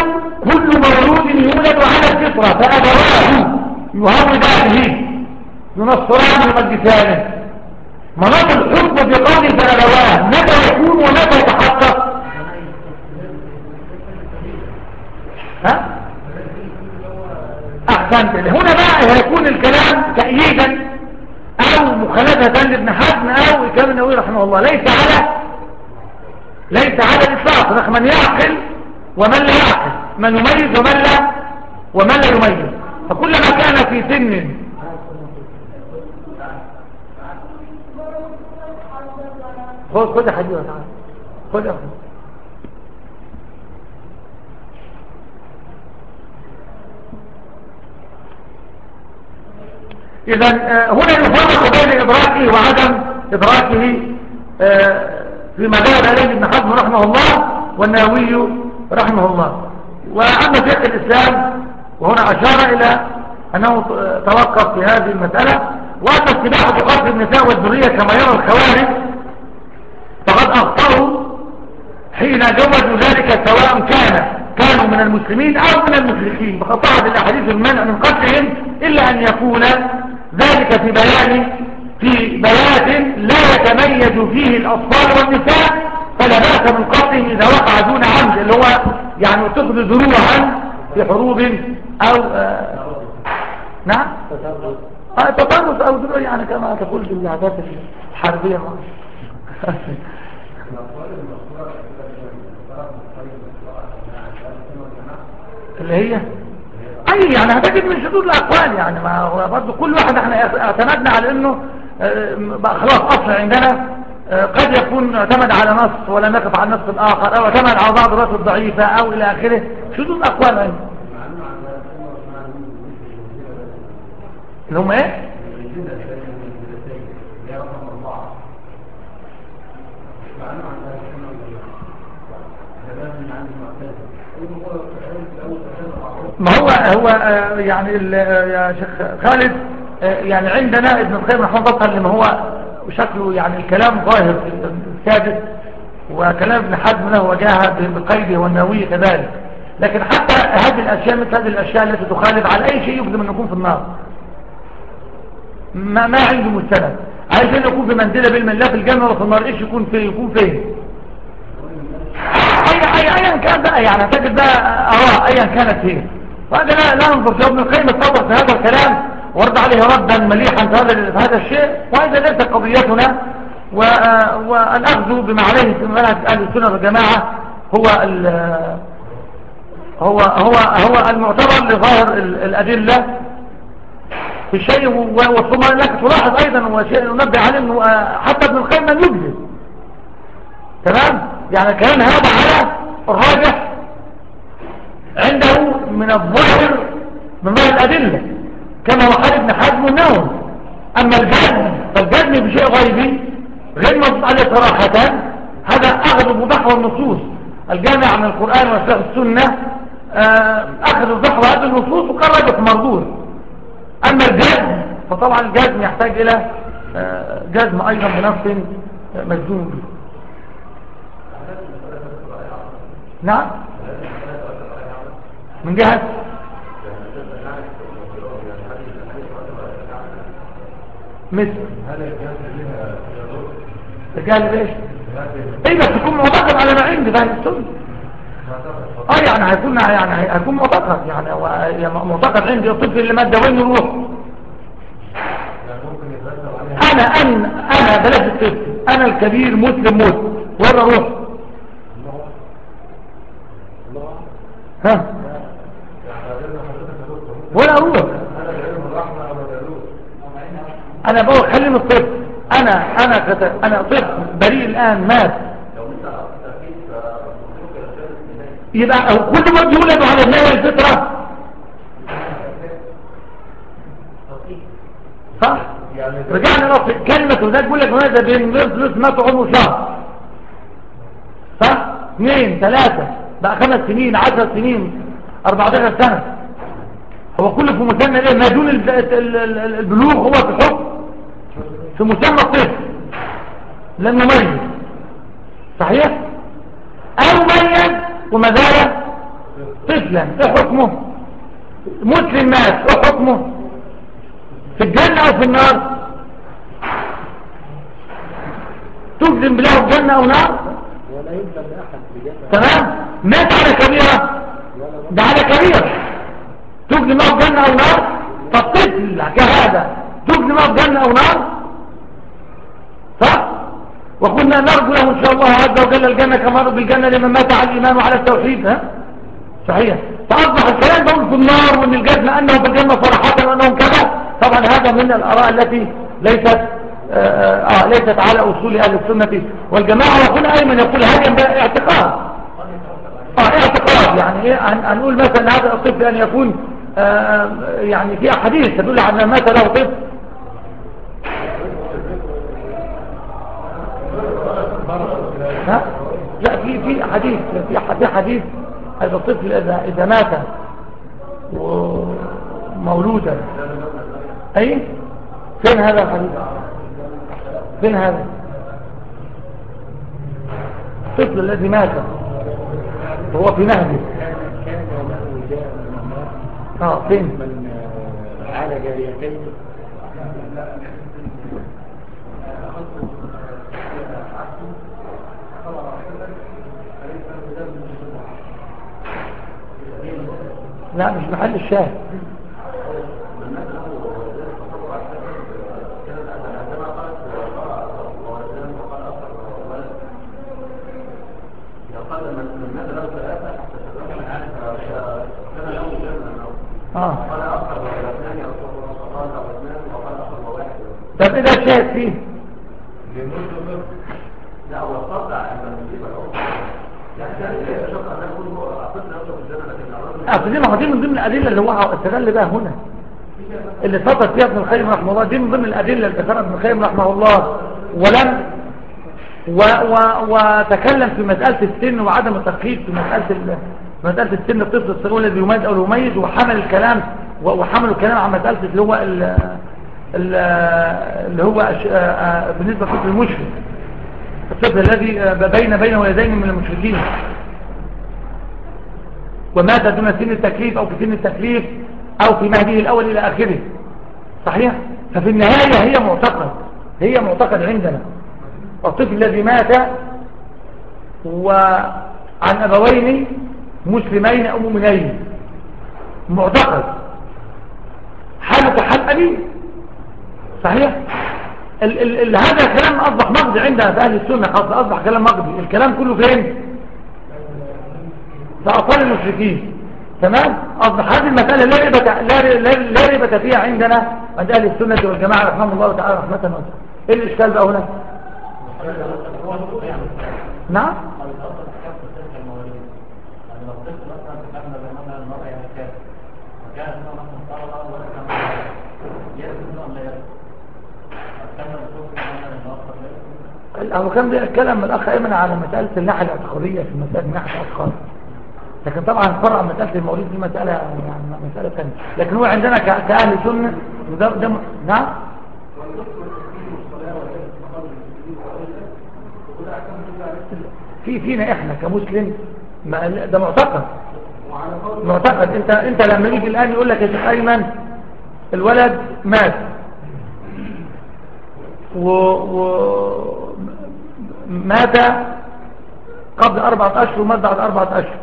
A: على الفطرة، فأبواه يهودانه ينصران يمجسانه. مناط الحكم في قوله فأبواه متى يكون ومتى يتحقق؟ ها؟ أحسنت. هنا بقى هيكون الكلام تأييدا أو مخالفة لابن حزم أو كلام النووي رحمه الله. ليس على الإطلاق. هناك من يعقل ومن لا يعقل، من يميز ومن لا يميز. فكلما كان في سن خذ حديث تعالى خذ أخذ. إذا هنا يفرق بين إدراكه وعدم إدراكه فيما ذهب إليه ابن حزم رحمه الله والنووي رحمه الله. وأما شيخ الإسلام وهنا أشار إلى أنه توقف في هذه المسألة، وأما اتباع قتل النساء والذرية كما يرى الخوارج فقد أخطأوا حين جوزوا ذلك، سواء كانوا من المسلمين أو من المشركين، فقد صحت الأحاديث المنع من قتلهم، إلا أن يكون ذلك في بيات لا يتميز فيه الأطفال والنساء، فلا بأس من قتلهم إذا وقع دون عمد، اللي هو يعني تخذ ذروعا في حروب أو نعم تطرس أو ذروع، يعني كما تقول في العادات الحربية اللي هي اي يعني هتجد من شذوذ الاقوال. يعني ما هو برضه كل واحد احنا اعتمدنا على انه بقى خلاص اصل عندنا قد يكون اعتمد على نص ولا نقف على النص الاخر، او اعتمد على بعض الروايات الضعيفه او الى اخره. شذوذ اقوال يعني. اللي هم ايه؟ ما هو يعني يا شيخ خالد يعني عندنا ابن القيم رحمه الله تعالى لما هو شكله يعني الكلام ظاهر في السادس، وكلام ابن حزم له وجاهه بقيده والنووي كذلك، لكن حتى هذه الاشياء مثل هذه الاشياء التي تخالف على اي شيء يقدم ان يكون في النار ما عنده مستند. عايز ان يكون في منزله بالمن لا في الجنه ولا في النار، ايش يكون فين ايا كان بقى، يعني هتجد بقى اراء ايا كانت هي، وهذا لا ننظر في ابن القيم اتفضل في هذا الكلام ورد عليه ردا مليحا في هذا الشيء، وهذا ليس قضيتنا. والاخذ بما عليه في منهج اهل السنه والجماعه هو المعتبر لظاهر الادله في شيء. وثم لك تلاحظ ايضا وشيء ننبه عليه انه حتى ابن القيم لم يجزم تمام، يعني كان هذا على الراجح عنده من الظاهر من ظاهر الأدلة كما هو حال ابن حزم والنووي. أما الجزم فالجزم بشيء غيبي غير مضبوط عليه صراحة، هذا أخذ بضحوى النصوص الجامع من القرآن والسنة، أخذ بضحوى هذه النصوص وقال رجح مردود. أما الجزم فطبعا الجزم يحتاج إلى جزم أيضا بنص مجزوم به. نعم من جهة مثل رجال ايش؟ ايه بس تكون معتقد على ما عندي ده السنة. يعني هيكون معتقد، يعني معتقد عندي الطفل اللي مادة وين يروح. انا بلاش الطفل، انا الكبير مسلم موت وين اروح؟ ها ولا اروح؟ انا بقول خليني الطفل، انا طفل بريء الان مات، يبقى كل ما يولد على النوى الفطرة صح؟ رجعنا نقص كلمة وذلك بيقول لك ماذا بين فلوس ماتوا عمره شهر صح؟ 2 3 بقى 5 سنين 10 سنين 14 سنة، هو كله في مسمى ايه ما دون البلوغ هو في حكم في مسمى الطفل لم يميز، صحيح؟ او ميز وما زال طفلا، ايه حكمه؟ مسلم مات، ايه حكمه؟ في الجنة او في النار؟ تجزم بله الجنة او نار؟
B: ولا يلزم لأحد بجنة.
A: تمام. مات على كبيرة، ده على كبيرة، تجزم له الجنة او نار؟ فالطفل كهذا تجزم له الجنة او نار؟ صح؟ وكنا نرجو له ان شاء الله عز وجل الجنة كما نرجو بالجنة لمن مات على الايمان وعلى التوحيد. ها صحيح. فاصبح الكلام ده في النار وان الجنة انه بالجنة صراحة وانهم كذا، طبعا هذا من الاراء التي ليست على اصول اهل السنة والجماعة. وهنا ايمن يقول هذا اعتقاد، اعتقاد يعني ايه، هنقول مثلا هذا الطفل ان يكون يعني في احاديث تدل على ان مات له طفل. ها لا، في حديث، في حديث هذا الطفل اذا مات ومولودا، اي فين هذا الحديث؟ فين هذا الطفل الذي مات وهو في نهجه؟ فين؟
B: من على جاريتين
A: لا مش محل الشاهد. طب ايه ده الشاهد فيه؟
B: لا هو الصدع عند المصيبه يعني شوف انا اقول هو اعطينا نفسه في الجنه، لكن
A: دي من ضمن الادله اللي هو استدل بها هنا، اللي فضل فيها ابن القيم رحمه الله. دي من ضمن الادله اللي ذكرها ابن القيم رحمه الله، ولم وتكلم في مساله السن وعدم الترخيص في مساله السن الطفل الصغير الذي يميز او يميز، وحمل الكلام عن مساله اللي هو بالنسبه للطفل المشرك، الطفل الذي بين ولدين من المشركين ومات دون سن التكليف او في سن التكليف او في مهده الاول الى اخره، صحيح. ففي النهايه هي معتقد عندنا الطفل الذي مات وعن ابوين مسلمين او مؤمنين، معتقد حاله كحال ابيه، صحيح. هذا الكلام اصبح مقضي عندنا في اهل السنه، اصبح كلام مقضي. الكلام كله فين؟ في اطفال المشركين، تمام. اصبح هذه المساله لا ريبه فيها عندنا عند اهل السنه والجماعه رحمهم الله تعالى رحمه واسعه. ايه الاشكال بقى هنا؟ نعم. هو كان بيتكلم الاخ ايمن على مساله الناحيه الاعتقاديه في مساله ناحيه الاعتقاد، لكن طبعا فرع مساله المولد دي مساله يعني مساله ثانيه، لكن هو عندنا كاهل سنه نعم. فينا احنا كمسلم ده معتقد. انت لما يجي الان يقول لك يا شيخ ايمن الولد مات مات قبل 4 أشهر ومات بعد 4 أشهر،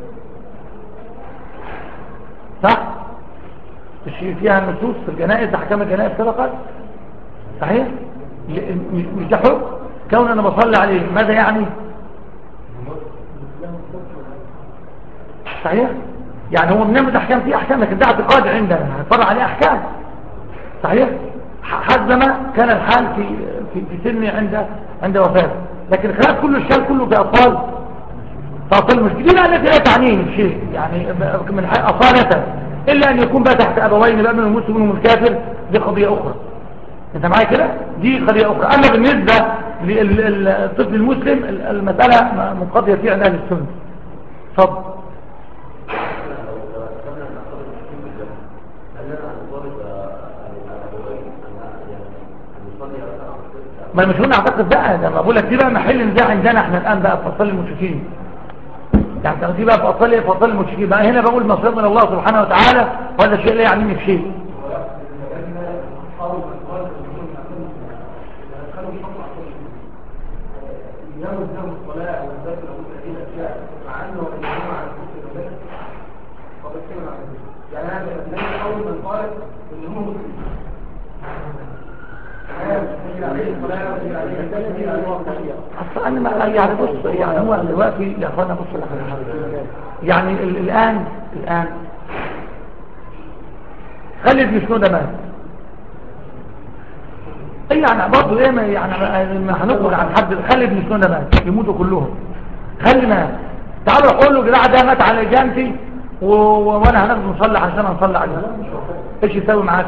A: صح؟ فيها النصوص في الجنائز، احكام الجنائز سبقت، صحيح. مش ده حكم كون انا بصلي عليه، ماذا يعني؟ صحيح. يعني هو بنعمل احكام فيه احكام، لكن ده اعتقاد عندنا هنفرع عليه احكام، صحيح. حسب كان الحال في سن عند وفاته، لكن خلاف كل الشال كله في اطفال المسلمين التي لا تعنيهم شيء يعني من اصالة، الا ان يكون بقى تحت ابوين بقى من المسلم ومن الكافر، دي قضيه اخرى. انت معايا كده؟ دي قضيه اخرى. اما بالنسبه للطفل المسلم المساله منقضيه فيها عند اهل السنه. اتفضل. ما مش هنا اعتقد بقى ده ما بقول لك دي بقى محل نزاع عندنا احنا الان بقى في فصل المشركين. يعني دي بقى في فصل المشركين بقى هنا بقول مصير من الله سبحانه وتعالى وهذا الشيء لا يعنيني في شيء.
B: يوم الصلاة والذكر والذين أشياء مع أنه يجمع على الكفر والذكر وبالكلمة على الكفر يعني هذا النبي أول من قال إن هم مسلمين
A: أصلا أنا ما يعني بص يعني هو دلوقتي يا أخوانا بص يعني الآن خلي بن سنودة مات اي يعني برضه ايه يعني ما هنخرج عن حد خلي ابن سنودة مات يموتوا كلهم خلي مات تعالوا قول له جدع ده مات على جانتي وانا هناخد نصلي عشان نصلي عليه ايش يسوي معاك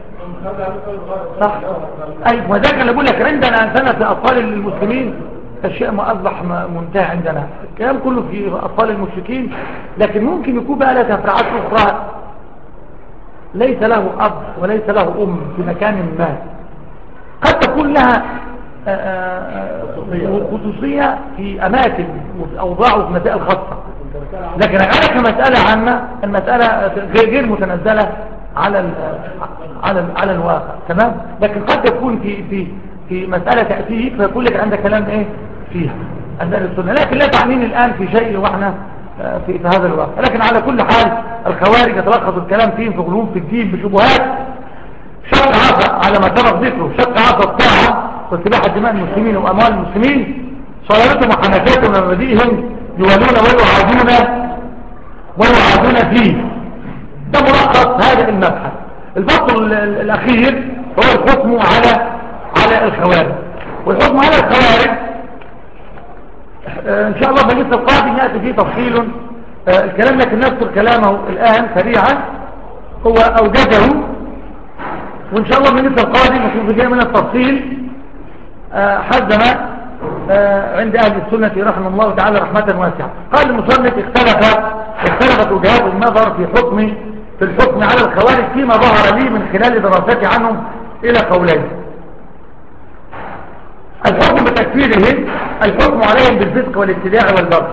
A: صح اي وده كان بقول لك عندنا سنة اطفال المسلمين الشيء ما اصبح منتهى عندنا الكلام كله في اطفال المشركين لكن ممكن يكون بقى لها تفرعات اخرى ليس له اب وليس له ام في مكان ما قد تكون لها خصوصية في أماكن وفي أوضاع وفي مسائل خاصة لكن أنا كمسألة عامة المسألة غير متنزلة على الواقع تمام لكن قد تكون في مسألة تأتيك فيقول لك عندك كلام إيه فيها عندنا السنة لكن لا تعنيني الآن في شيء وإحنا في هذا الواقع لكن على كل حال الخوارج يتلخص الكلام فيهم في غلوم في الدين بشبهات شق عصا على ما سبق ذكره شق عصا الطاعة واتباع دماء المسلمين وأموال المسلمين صلاتهم وحنكاتهم ومبادئهم يولون ويعادون فيه ده ملخص هذا المبحث الفصل الأخير هو الحكم على الخوارج والحكم على الخوارج إن شاء الله مجلس القادم يأتي فيه تفصيل الكلام لكن نذكر كلامه الآن سريعا هو أوجده وإن شاء الله مجلس القادم يكون في جاء من التفصيل حزم عند أهل السنة رحمه الله تعالى رحمة واسعة قال المصنف اختلفت وجهات النظر في الحكم على الخوارج فيما ظهر لي من خلال دراستي عنهم إلى قولين الحكم بتكفيرهم الحكم عليهم بالفسق والابتداع والبغي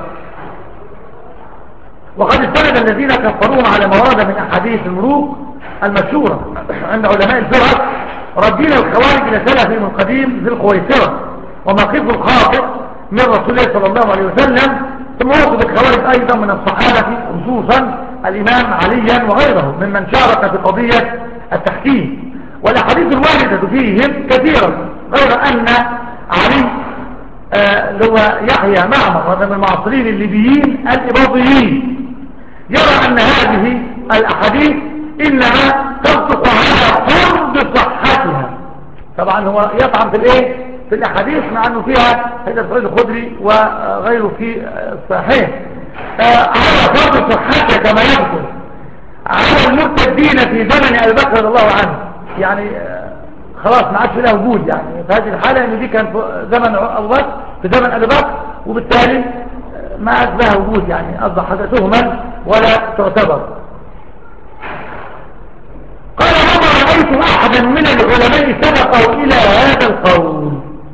A: وقد استند الذين كفروهم على ما ورد من أحاديث الملوك المشهورة عند علماء الفقه ردين الخوارج إلى سلفهم القديم ذي الخويصرة وموقفه الخاطئ من رسول الله صلى الله عليه وسلم ثم وصف الخوارج أيضا من الصحابة خصوصا الإمام عليا وغيره ممن شارك في قضية التحكيم والأحاديث الواردة فيهم كثيرا غير أن علي اللي هو يحيى معمر وهذا من المعاصرين الليبيين الإباضيين يرى أن هذه الأحاديث إنما تصدق على فرض صحتها طبعا هو يطعن في الايه في الأحاديث مع أنه فيها حديث سعيد الخدري وغيره في الصحيح على فرض صحتها كما يذكر على المرتدين في زمن أبي بكر رضي الله عنه يعني خلاص ما عادش لها وجود يعني في هذه الحالة ان دي كان في زمن أبو بكر في زمن أبي بكر وبالتالي ما عاد لها وجود يعني أصبح تهما ولا تعتبر قال وما رأيت أحدا من العلماء سبقه إلى هذا القول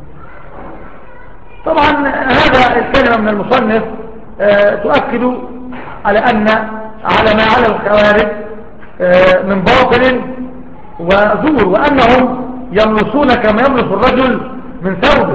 A: طبعا هذا الكلمة من المصنف تؤكد على ما على الخوارج من باطل وزور وأنهم يملصون كما يملص الرجل من ثوبه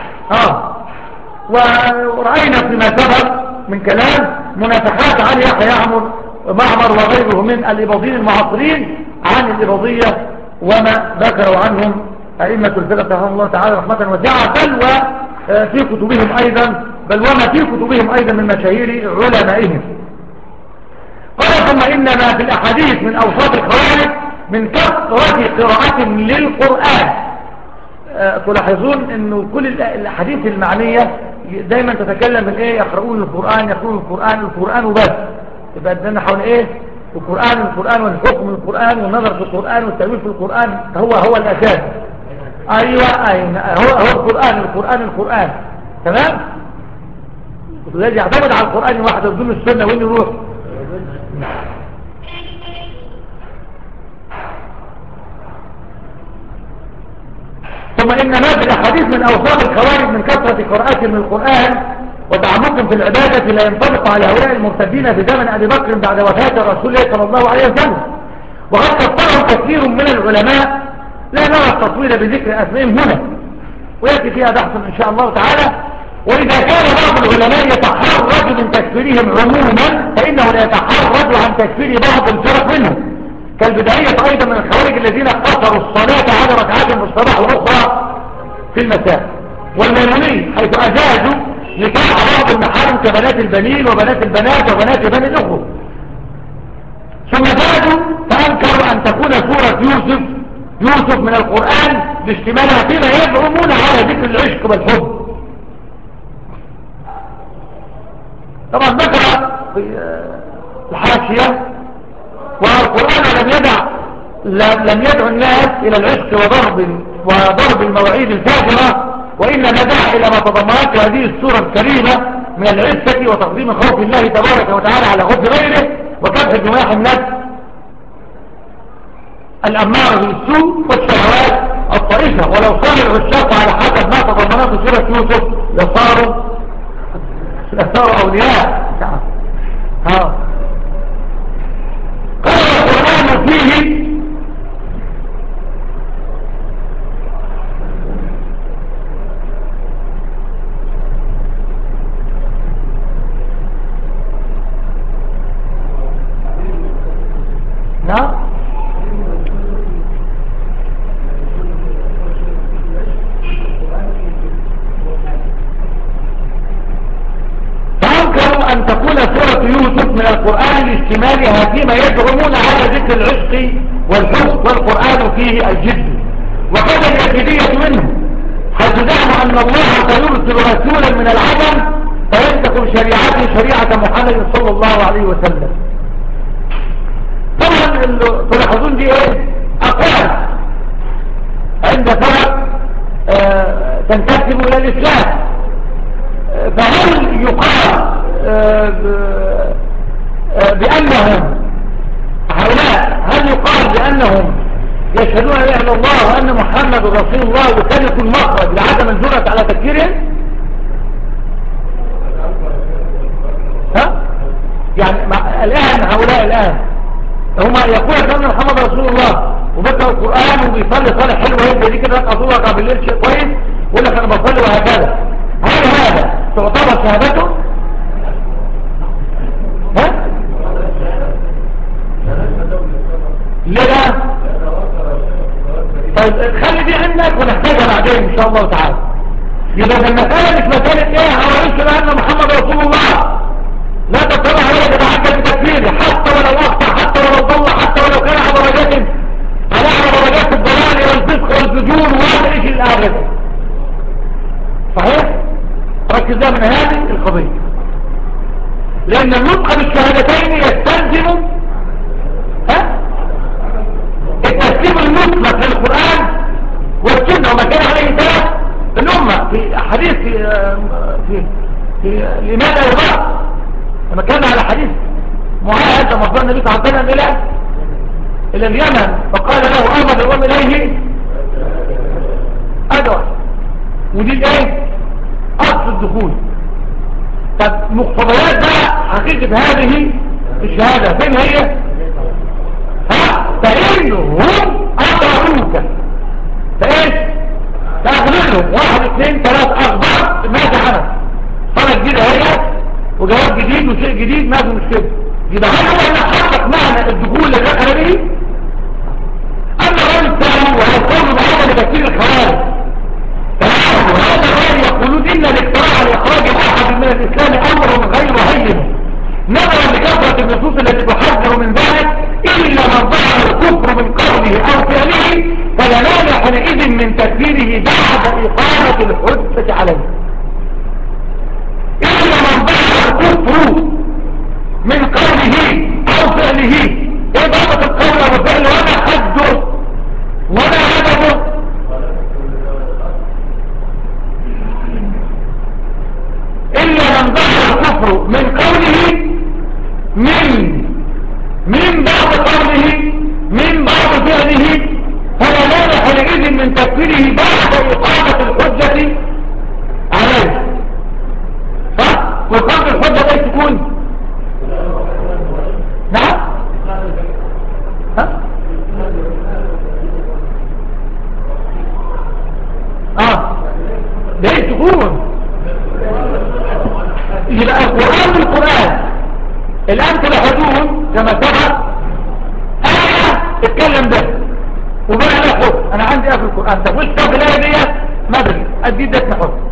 A: ورأينا فيما سبق من كلام منافحات عن يحيى معمر وغيره من الإباضيين المعاصرين عن الإباضية وما ذكروا عنهم أئمة الفقه رحمه الله تعالى رحمة واسعة في كتبهم أيضا وما في كتبهم أيضا من مشاهير علمائهم قال ثم إنما في الأحاديث من أوصاف الخوارج من كثرة قراءة للقرآن تلاحظون أنه كل الأحاديث المعنية دايما تتكلم من إيه يقرؤون القرآن وبس يبقى عندنا حول إيه القرآن والحكم القرآن والنظر في القرآن والتأويل في القرآن هو الأساس أيوة هو القرآن تمام الذي يعتمد على القرآن واحد بدون السنة وين يروح ثم إن ما في الأحاديث من أوصاف الخوارج من كثرة قراءتهم القرآن وتعمقهم في العبادة لا ينطبق على هؤلاء المرتدين في زمن أبي بكر بعد وفاة الرسول صلى الله عليه وسلم. وقد كفرهم كثير من العلماء، لا نرى التطويل بذكر أسمائهم هنا، ويأتي فيها بحث إن شاء الله تعالى. وإذا كان بعض العلماء يتحرج من تكفيرهم عموما فإنه لا يتحرج عن تكفير بعض الفرق منهم، كالبداية أيضا من الخوارج الذين قصروا الصلاة على ركعات في الصباح وأخرى في المساء، والميموني حيث أجازوا نكاح بعض المحارم كبنات البنين وبنات البنات وبنات بني الأخوة. ثم زادوا فأنكروا أن تكون سورة يوسف من القرآن لاشتمالها فيما يزعمون على ذكر العشق والحب. طبعا ذكر في الحاشية والقرآن لم يدع الناس إلى العشق وضرب المواعيد الفاجرة، وإنما دعا إلى ما تضمنته هذه السورة الكريمة من العزة وتقديم خوف الله تبارك وتعالى على خوف غيره وكبح جماح النفس الأمارة بالسوء والشهوات الطائفة. ولو صار العشاق على حسب ما تضمنته سورة يوسف لصاروا أولياء. قال القرآن فيه نعم فأنكروا أن تكون سورة يوسف من القرآن لاشتمالها فيما يزعمون على ذكر العشق والحب والقرآن فيه الجد. وكذا اليزيدية منهم حيث زعموا أن الله سيرسل رسولا من العدم فينتقل شريعته شريعة محمد صلى الله عليه وسلم. طبعا تلاحظون دي ايه أقوال عند فرق تنتسب إلى الإسلام. فهل يقال بأنهم هؤلاء هل يقال بأنهم يشهدون لا إله إلا الله وأن محمد رسول الله وكان يكون مخرج لعدم الجرأة على تكفيرهم؟ ها؟ يعني الآن هؤلاء الآن هم يقول أن محمد رسول الله وبكر القرآن وبيصلي صالح حلوة يبدأ دي كده أصول وقع بالليل شيء كويس ويقول لك أنا بصلي وهكذا. هل هذا تعتبر شهادته؟ ها؟ ليه؟ طيب خلي دي عندك ونحتاجها بعدين إن شاء الله تعالى. يبقى المسألة مش مسألة إيه هو يشهد أن محمد رسول الله لا تطلع عليه تتعدى بتكفيره حتى ولو أخطأ حتى ولو ضل حتى ولو كان على درجات الضلال والفسق والفجور وهذا إيش الآخر. صحيح؟ ركز ده من هذه القضية، لأن النطق بالشهادتين يستلزم الترتيب المطلق للقرآن والسنة وما كان عليه سلف الأمة. في حديث في لماذا يضاع لما كان على حديث معاهد لما صلى النبي صلى الله عليه وسلم إلى اليمن فقال له أمد الأم إليه أدوى، ودي الآية أصل الدخول. طب مقتضيات بقى حقيقة هذه الشهادة فين هي؟ فإنهم أطاعوك فإيش؟ تأخذلهم 1 2 3 4 ماذا عمل؟ صلاة جديدة هي وجواب جديد وشيء جديد ما في مشكلة. يبقى هل هو اللي حقق معنى الدخول اللي دخل به؟ أما الرجل الثاني وهو قول بعض تفسير الخوارج وهذا الرجل يقولون إن الاقتراع لإخراج أحد من الإسلام أمر غير هين نظرا لكثرة النصوص التي تحذر من ذلك، إلا من ظهر الكفر من قوله أو فعله فلا مانع حينئذ من تكفيره بعد إقامة الحجة عليه. إلا من ظهر الكفر من قوله أو فعله إضافة القول والفعل ولا حده ولا هدفه إلا من ظهر الكفر من قوله من بعض قوله من بعض فعله فلا مانع حينئذ من تكفيره بعد إقامة الآن تلاحظون كما سبق آية اتكلم به وبقى له حكم. أنا عندي في القرآن طب وش في الآية دي ما أدري أدي ده اسمه حكم.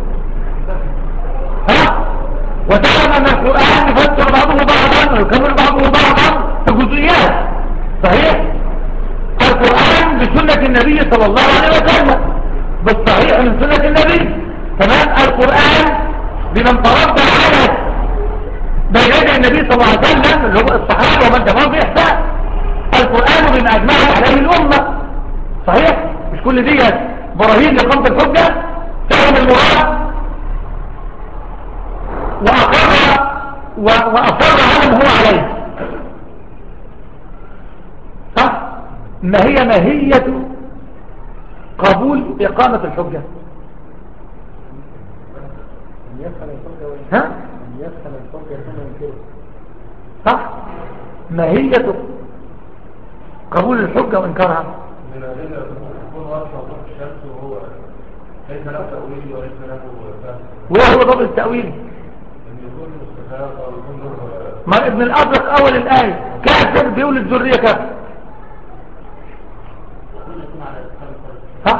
A: ها وتعلم أن القرآن يفسر بعضه بعضا ويكمل بعضه بعضا في جزئيات. صحيح القرآن بسنة النبي صلى الله عليه وسلم بالصحيح من سنة النبي. تمام القرآن بمن تربى على بين يدي النبي صلى الله عليه وسلم اللي هو الصحابة ومن تبعهم بإحسان. القرآن بما أجمعت عليه الأمة. صحيح مش كل دي براهين لقامة الحجة فهم المراد وأصر على ما هو عليه. صح ما هي ماهية قبول إقامة الحجة؟ ها؟ صح ماهية قبول الحجة وإنكارها وهو ضبط التأويل. ما ابن الأزرق أول الآية كافر بيولد ذرية كافر. صح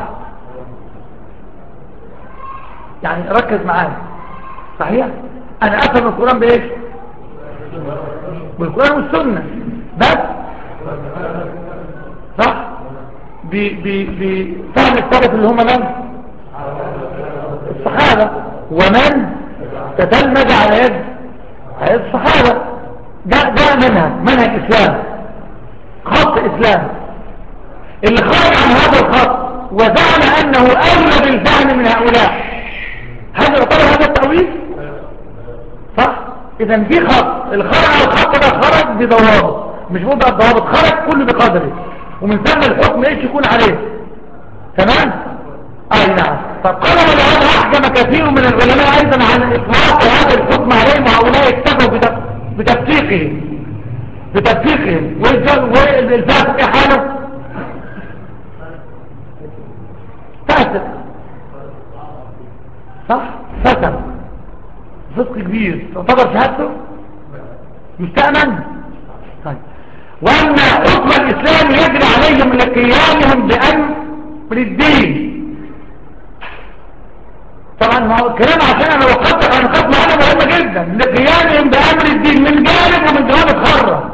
A: يعني ركز معايا. صحيح أنا أفهم القرآن بإيش؟ بالقرآن والسنة بس. صح بفهم السلف اللي هم من؟ الصحابة ومن تتلمذ على يد الصحابة. ده منهج إسلام خط إسلام اللي خرج عن هذا الخط وزعم أنه أولى بالفهم من هؤلاء. هل يعتبر هذا التأويل؟ صح إذا في خط الخرج على الخط ده خرج بضوابط مش موضع الضوابط خرج كله بقدره ومن ثم الحكم ايش يكون عليه. تمام اي نعم. فقال ولهذا احكم كثير من العلماء ايضا عن اطلاق هذا الحكم عليهم وهؤلاء اكتفوا بتفسيقهم والفاسق حاله فاسق. صح فسق فسق كبير تعتبر شهادته يستأمن. طيب وأن حكم الإسلام يجري عليهم لقيامهم بأمر الدين. طبعا ما هو الكلام عشان أنا وقفت عن خط معنا مهمة جدا لقيامهم بأمر الدين من جانب ومن جانب خرة.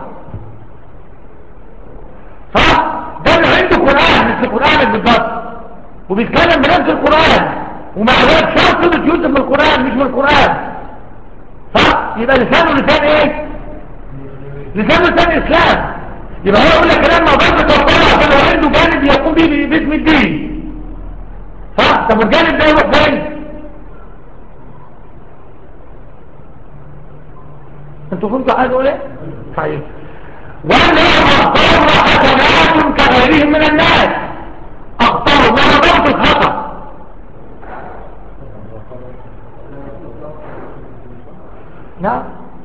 A: صح ده اللي عنده قرآن مش القرآن بالضبط وبيتكلم بنفس القرآن ومع ذلك شرط صدق يوسف من القرآن مش من القرآن. صح يبقى لسانه لسان ايه؟ لسان إسلام. يبقى هو يقول لك كلام ما ضرب توقعه عشان لو عنده جانب يقوم به باسم الدين. صح طب الجانب ده يروح فين؟ انتوا فهمتوا عايز اقول ايه؟ طيب وان اخطاء وحسنات كغيرهم من الناس. اخطاء ما ضرب الخطأ. نعم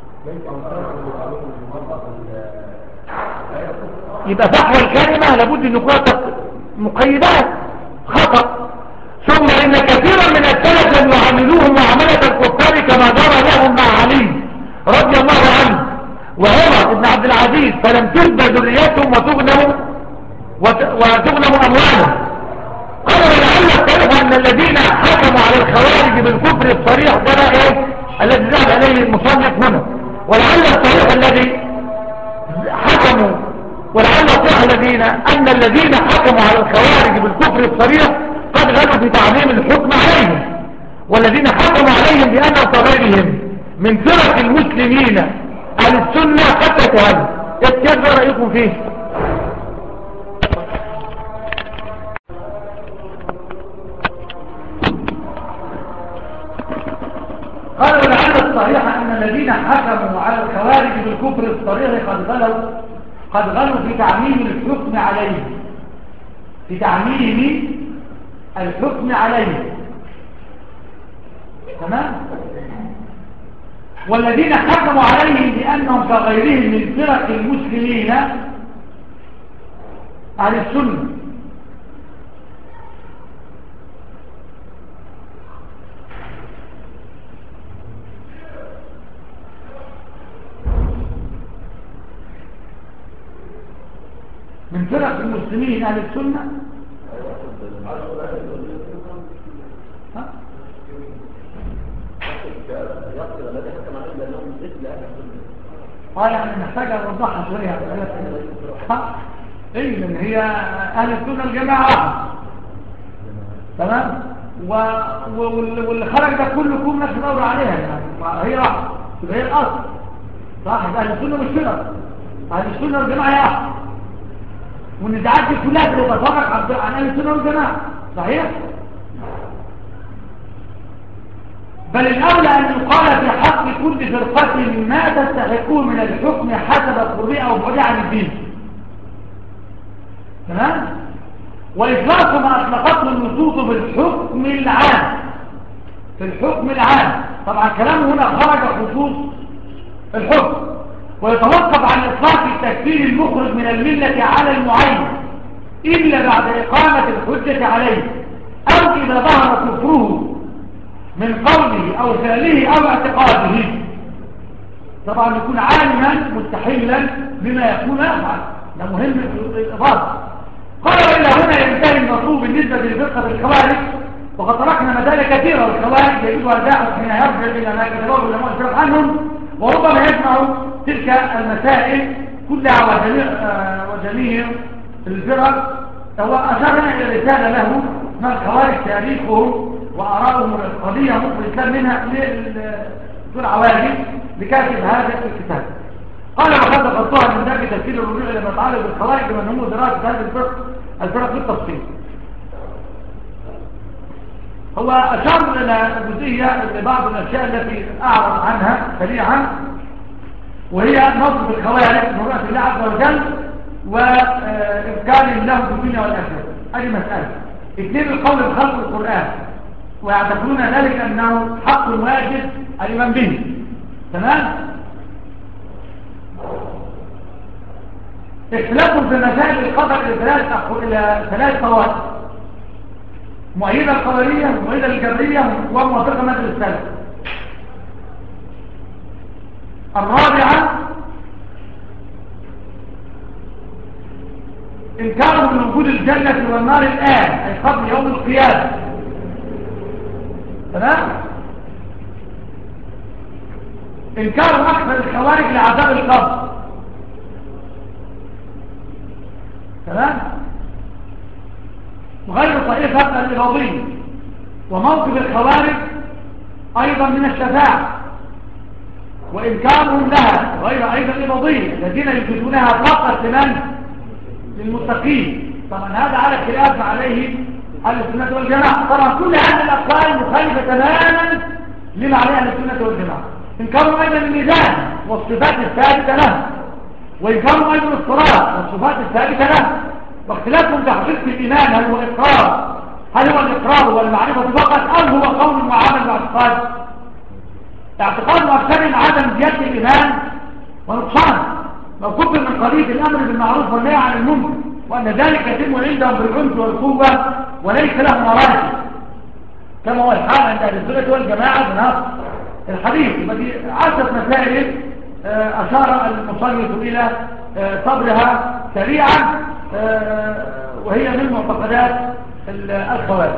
A: يبقى فحوى الكلمة لابد ان يكون مقيدات خطأ. ثم ان كثيرا من السلف لم يعاملوهم معاملة الكفار كما جرى لهم مع علي رضي الله عنه وعمر بن عبد العزيز فلم تسبى ذريتهم وتغنم اموالهم. قالوا لعل السلف ان الذين حكموا على الخوارج بالكفر الصريح ده ايه الذي ذهب اليه المصنف هنا ولعل الصريح الذي حكموا ولعل الصريح ان الذين حكموا على الخوارج بالكفر الصريح قد غلوا في تعميم الحكم عليهم والذين حكموا عليهم بأنهم كغيرهم من فرق المسلمين على السنة قد تتهدوا. يتجد رأيكم فيه؟ قالوا لعل الصحيح أن الذين حكموا على الخوارج بالكفر الصريح قد غلوا في تعميم الحكم عليهم تمام. والذين حكموا عليهم بأنهم كغيرهم من فرق المسلمين على السنة من فرق المسلمين أهل السنة. ها؟ يعني محتاج أوضحها شوية. إيه لأن هي أهل السنة الجماعة تمام، واللي خرج ده كله كوم ناس تدور عليها يعني هي واحدة تبقى هي الأصل صح. أهل السنة مش فرق، أهل السنة والجماعة هي واحدة، والنزاعات دي كلها بتتفرق عن أهل السنة والجماعة صحيح. بل الأولى أن يقال في حق كل فرقة ما تستحقه من الحكم حسب قربه أو بعده عن الدين تمام. وإطلاق ما أطلقته النصوص في الحكم العام، في الحكم العام طبعا كلامه هنا خرج خصوص الحكم، ويتوقف عن إطلاق التكفير المخرج من الملة على المعين إلا بعد إقامة الحجة عليه، أو إذا ظهر كفره من قوله أو فعله أو اعتقاده. طبعا يكون عالما مستحيلا بما يكون يفعل، ده مهم في الإضافة. قال إلى هنا ينتهي المطلوب بالنسبة لفرقة الخوارج، وقد تركنا مسائل كثيرة والخوارج يجب الباحث حين يرجع إلى ما كتبه العلماء الفرق عنهم، وربما يجمع تلك المسائل كلها وجميع الفرق. هو أشارنا إلى رسالة له من الخوارج تاريخهم وآراءهم القضية ممكن الإسلام منها للعواجب لكاتب هذا الكتاب. قال وقد قصوها من ذلك تفسير الرجوع لما يتعلق بالخوارج بمن هم دراسة هذه الفرق بالتفصيل. هو أشار إلى جزئية لبعض الأشياء التي أعرض عنها سريعا، وهي نصب الخوارج من رأس الله عز وجل وإذكار لهم في الدنيا والآخرة. هذه مسألة. اثنين القول بخلق القرآن، ويعتقدون ذلك أنه حق واجب الإيمان به تمام. اختلافهم في مسائل القدر إلى ثلاث طوائف: مؤيدة القدرية ومؤيدة الجبرية وموافقة مذهب السلف. الرابعة إنكارهم من وجود الجنة والنار الآن أي قبل يوم القيامة تمام. إنكار أكثر الخوارج لعذاب القبر تمام. وغير طائفة الإباضية، وموقف الخوارج أيضا من الشفاعة وإنكارهم لها، غير أيضا الإباضية الذين يجدونها فقط للمتقين. طبعا هذا على خلاف عليه أهل السنة والجماعة. طبعا كل هذه الأقوال مخالفة تماما لما عليه أهل السنة والجماعة. إنكارهم أيضا الميزان والصفات الثابتة له، وإنكارهم أيضا الصراط والصفات الثابتة له، واختلافهم تحقيق الإيمان هل هو الإقرار والمعرفة فقط أو هو قول وعمل واعتقاد. اعتقاد مؤكد عدم زيادة الإيمان ونقصان، موقوف من قضية الأمر بالمعروف والنهي عن المنكر، وأن ذلك يتم عندهم بالعنف والقوة وليس له مراتب كما هو الحال عند أهل السنة والجماعة بنص الحديث. ودي 10 مسائل أشار المصنف إلى صبرها سريعا، وهي من معتقدات الخوارج.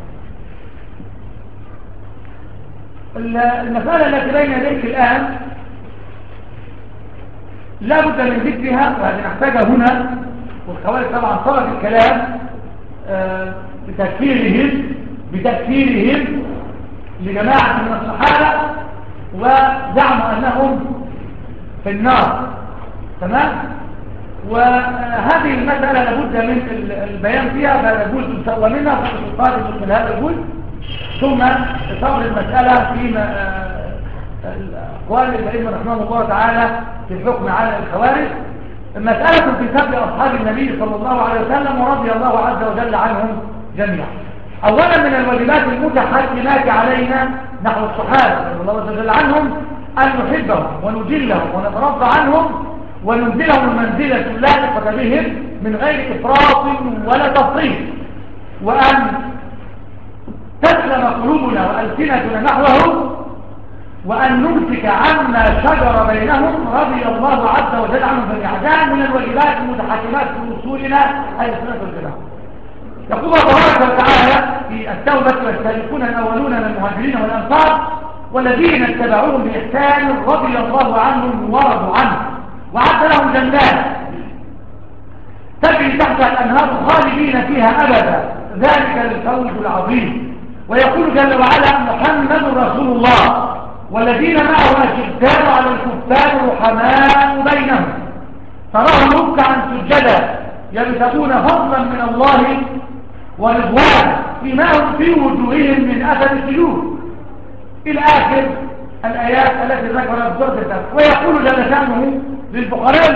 A: المسألة التي بين يديك الآن لا بد من ذكرها وهذه نحتاجها هنا. والخوارج طبعا صرف الكلام بتكفيرهم لجماعة من الصحابة وزعموا أنهم في النار تمام. وهذه المسألة لابد من البيان فيها، فنجوز إن شاء الله منها فنقاطب من هذا الجزء، ثم صبر المسألة في أقوال الأئمة رحمه الله تعالى في الحكم على الخوارج. مسألة في سب أصحاب النبي صلى الله عليه وسلم ورضي الله عز وجل عنهم جميعا. أولا من الواجبات المتحتمات علينا نحو الصحابة رضي الله عز وجل عنهم أن نحبهم ونجلهم ونترضى عنهم وننزلهم المنزلة اللائقة بهم من غير إفراط ولا تفريط، وأن تسلم قلوبنا وألسنتنا نحوه وأن نمسك عما شجر بينهم رضي الله عز وجل عنهم جميعا من الواجبات المتحكمات في وصولنا أهل السنة والجماعة. يقول الله تبارك وتعالى في التوبة والسابقون الأولون من المهاجرين والأنصار والذين اتبعوهم بإحسان رضي الله عنهم ورضوا عنه وعد لهم جنات تجري تحت الأنهار خالدين فيها أبدا ذلك الفوز العظيم. ويقول جل وعلا محمد رسول الله والذين معه أشداء على الكفار رحماء بينهم تراهم ركعا سجدا يبتغون فضلا من الله ورضوانه فيما هم في وجوههم من أثر السجود إلى آخر الآيات التي ذكرها في سورة الكهف. ويقول جل شأنه للفقراء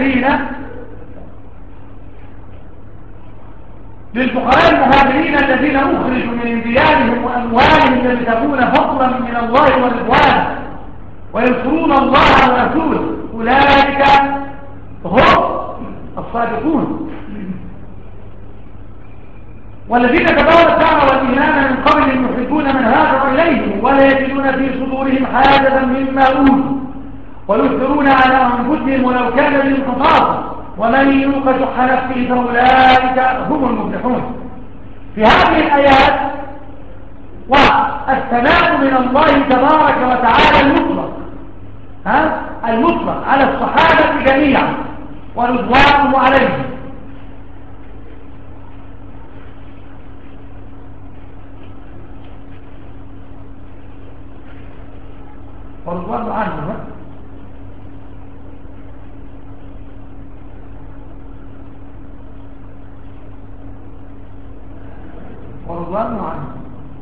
A: المهاجرين الذين أخرجوا من ديارهم وأموالهم يبتغون فضلا من الله ورضوانه وينصرون الله ورسوله أولئك هم الصادقون. والذين تبعوا الدعوة والإيمان من قبل يحبون من هاجر إليهم ولا يجدون في صدورهم حاجة مما أوتوا ويؤثرون على أنفسهم ولو كان بهم خصاصة ومن يوق شح نفسه فأولئك هم المفلحون. في هذه الآيات والثناء من الله تبارك وتعالى المطلق على الصحابة جميعا ورضوانه عليهم ورضوانه عنهم ورضوانه عنه.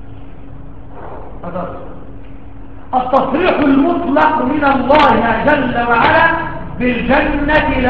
A: التصريح المطلق من الله جل وعلا بالجنة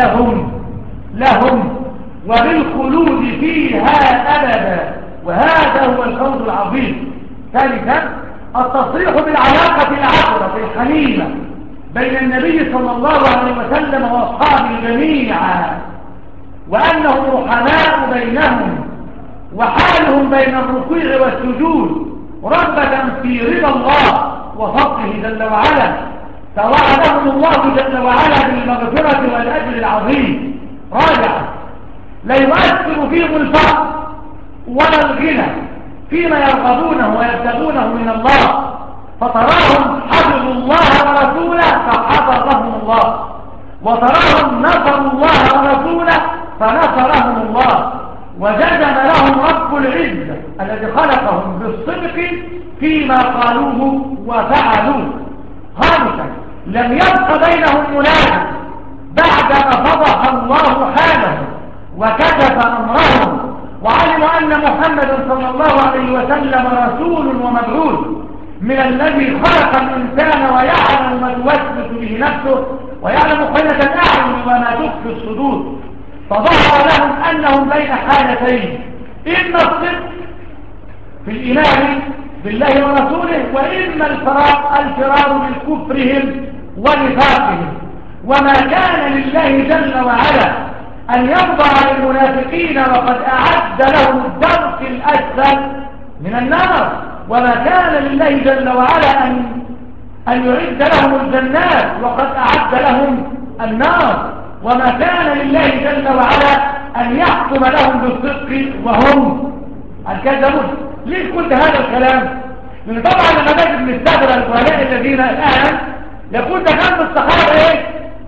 A: لهم وبالخلود فيها أبدا وهذا هو الفوز العظيم. ثالثا التصريح بالعلاقة العطرة الحميمة بين النبي صلى الله عليه وسلم وأصحابه جميعا وأنهم رحماء بينهم وحالهم بين الركوع والسجود رغبة في رضا الله وفضله جل وعلا فوعدهم الله جل وعلا بالمغفرة والأجر العظيم. رابعا لا يؤثر فيهم الفقر ولا الغنى فيما يرغبونه ويبتغونه من الله فتراهم حفظوا الله ورسوله فحفظهم الله وتراهم نصروا الله ورسوله فنصرهم الله وجزم لهم رب العزة الذي خلقهم بالصدق فيما قالوه وفعلوه. خامسا لم يبق بينهم منافق بعدما فضح الله حالهم وكشف أمرهم وعلموا أن محمد صلى الله عليه وسلم رسول ومبعوث من الذي خلق الإنسان ويعلم ما توسوس به نفسه ويعلم خينة الأعين وما تخفي الصدور فظهر لهم أنهم بين حالتين إما الصدق في الإيمان بالله ورسوله وإما الفرار من كفرهم ونفاقهم. وما كان لله جل وعلا أن يرضى للمنافقين وقد أعد لهم الدرك الأسفل من النار وما كان لله جل وعلا أن يعد لهم الجنات وقد أعد لهم النار وما كان لله جل وعلا أن يحكم لهم بالصدق وهم الكذبون. ليه قلت هذا الكلام؟ لأن طبعا لما نجد نستدر الفقهاء الذين الآن يقول ده كان بالصحابة ايه؟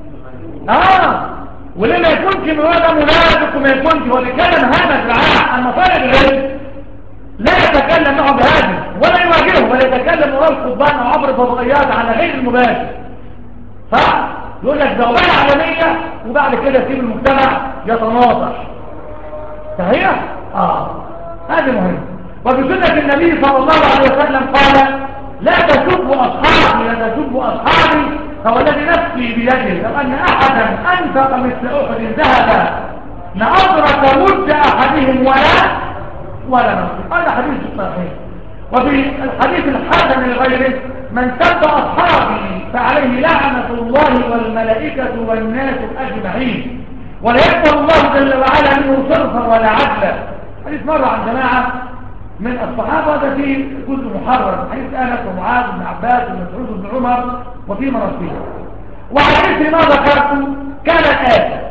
A: وليه ما يكونش من هذا منافق وما يكونش هو بيتكلم هذا الدعاء عن مطالب العلم لا يتكلم معه بهذا ولا يواجهه ولا يتكلم وراء الخطبان أو عبر الفضائيات على غير المباشر يقول لك دولة عالمية وبعد كده يسيب المجتمع يتناطح صحيح؟ هذا مهم. وفي سنة النبي صلى الله عليه وسلم قال لا تسبوا أصحابي فوالذي نفسي بيده لو أن أحدا أنفق مثل أحد ذهبا لأدرك مد أحدهم ولا نصف. هذا حديث صحيح. وفي الحديث الحسن لغيره من سب أصحابي فعليه لعنة الله والملائكة والناس أجمعين ولا يقبل الله جل وعلا منه صرفا ولا عدلا. حديث مرة عن جماعة من الصحابة، ده فيه جزء محرر حديث أنس ومعاذ بن عباس ومسعود بن عمر وفي مراسيل. وحديث ما ذكرته كان الآتي.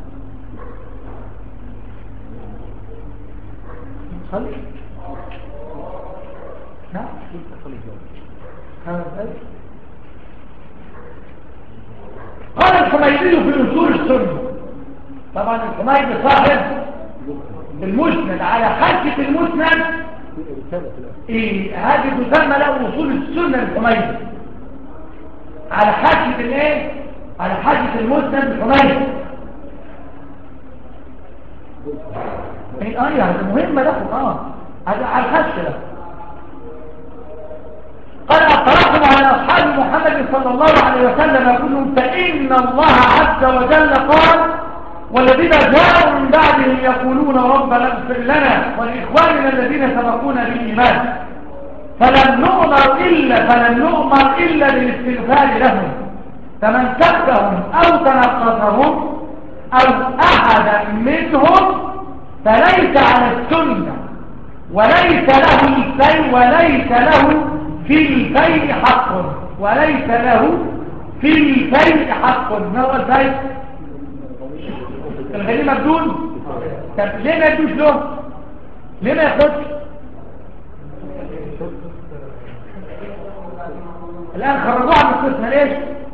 A: صلي نعم قال الحميدي في أصول السنة. طبعا الحميدي صاحب المسند على حاشية المسند، هذه تسمى له أصول السنة الحميدي على حاشية الايه؟ على حاشية المسند الحميدي. هذا مهمة لكم هذا على الحاشية. قال اطلعتم على أصحاب محمد صلى الله عليه وسلم كلهم، فإن الله عز وجل قال والذين جاءوا من بعدهم يقولون ربنا اغفر لنا ولإخواننا الذين سبقونا بالإيمان فلن نؤمر إلا بالاستغفار لهم، فمن سبهم أو تنقصهم أو أحد منهم فليس على السنة وليس له في البيع حق. ما هو البيع؟ الغنيمة بدون. طب ليه ما يدوش له؟ ليه ما ياخدش؟ الآن خرجوها عن القسمة ليش؟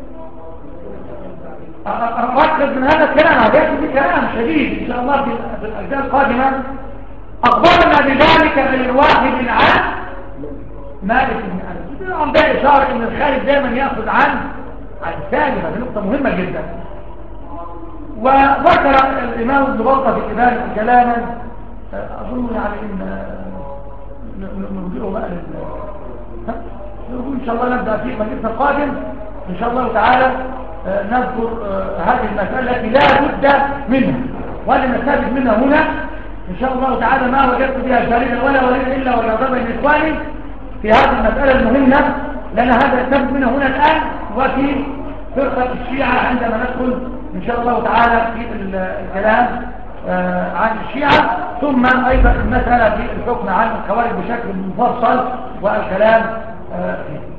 A: ركز من هذا الكلام، هذا في كلام شديد إن شاء الله في الأجزاء القادمة. أخبرنا بذلك غير واحد عن مالك بن أنس. طبعا ده إشارة إن الخالد دائما يأخذ عن الثاني، هذه نقطة مهمة جدا. وذكر الإمام ابن بطة في كتابه كلاما أظن يعني إن نرجعه بقى إن شاء الله نبدأ في مجلس القادم إن شاء الله تعالى. نذكر هذه المسألة التي لا بد منها ولنستفيد منها هنا إن شاء الله تعالى ما وجدت بها شاردا ولا وليدا إلا ويعتبر من إخواني في هذه المسألة المهمة، لأن هذا يستفيد منها هنا الآن وفي فرقة الشيعة عندما ندخل إن شاء الله تعالى في الكلام عن الشيعة، ثم أيضا المسألة في الحكم عن الخوارج بشكل مفصل والكلام فيه.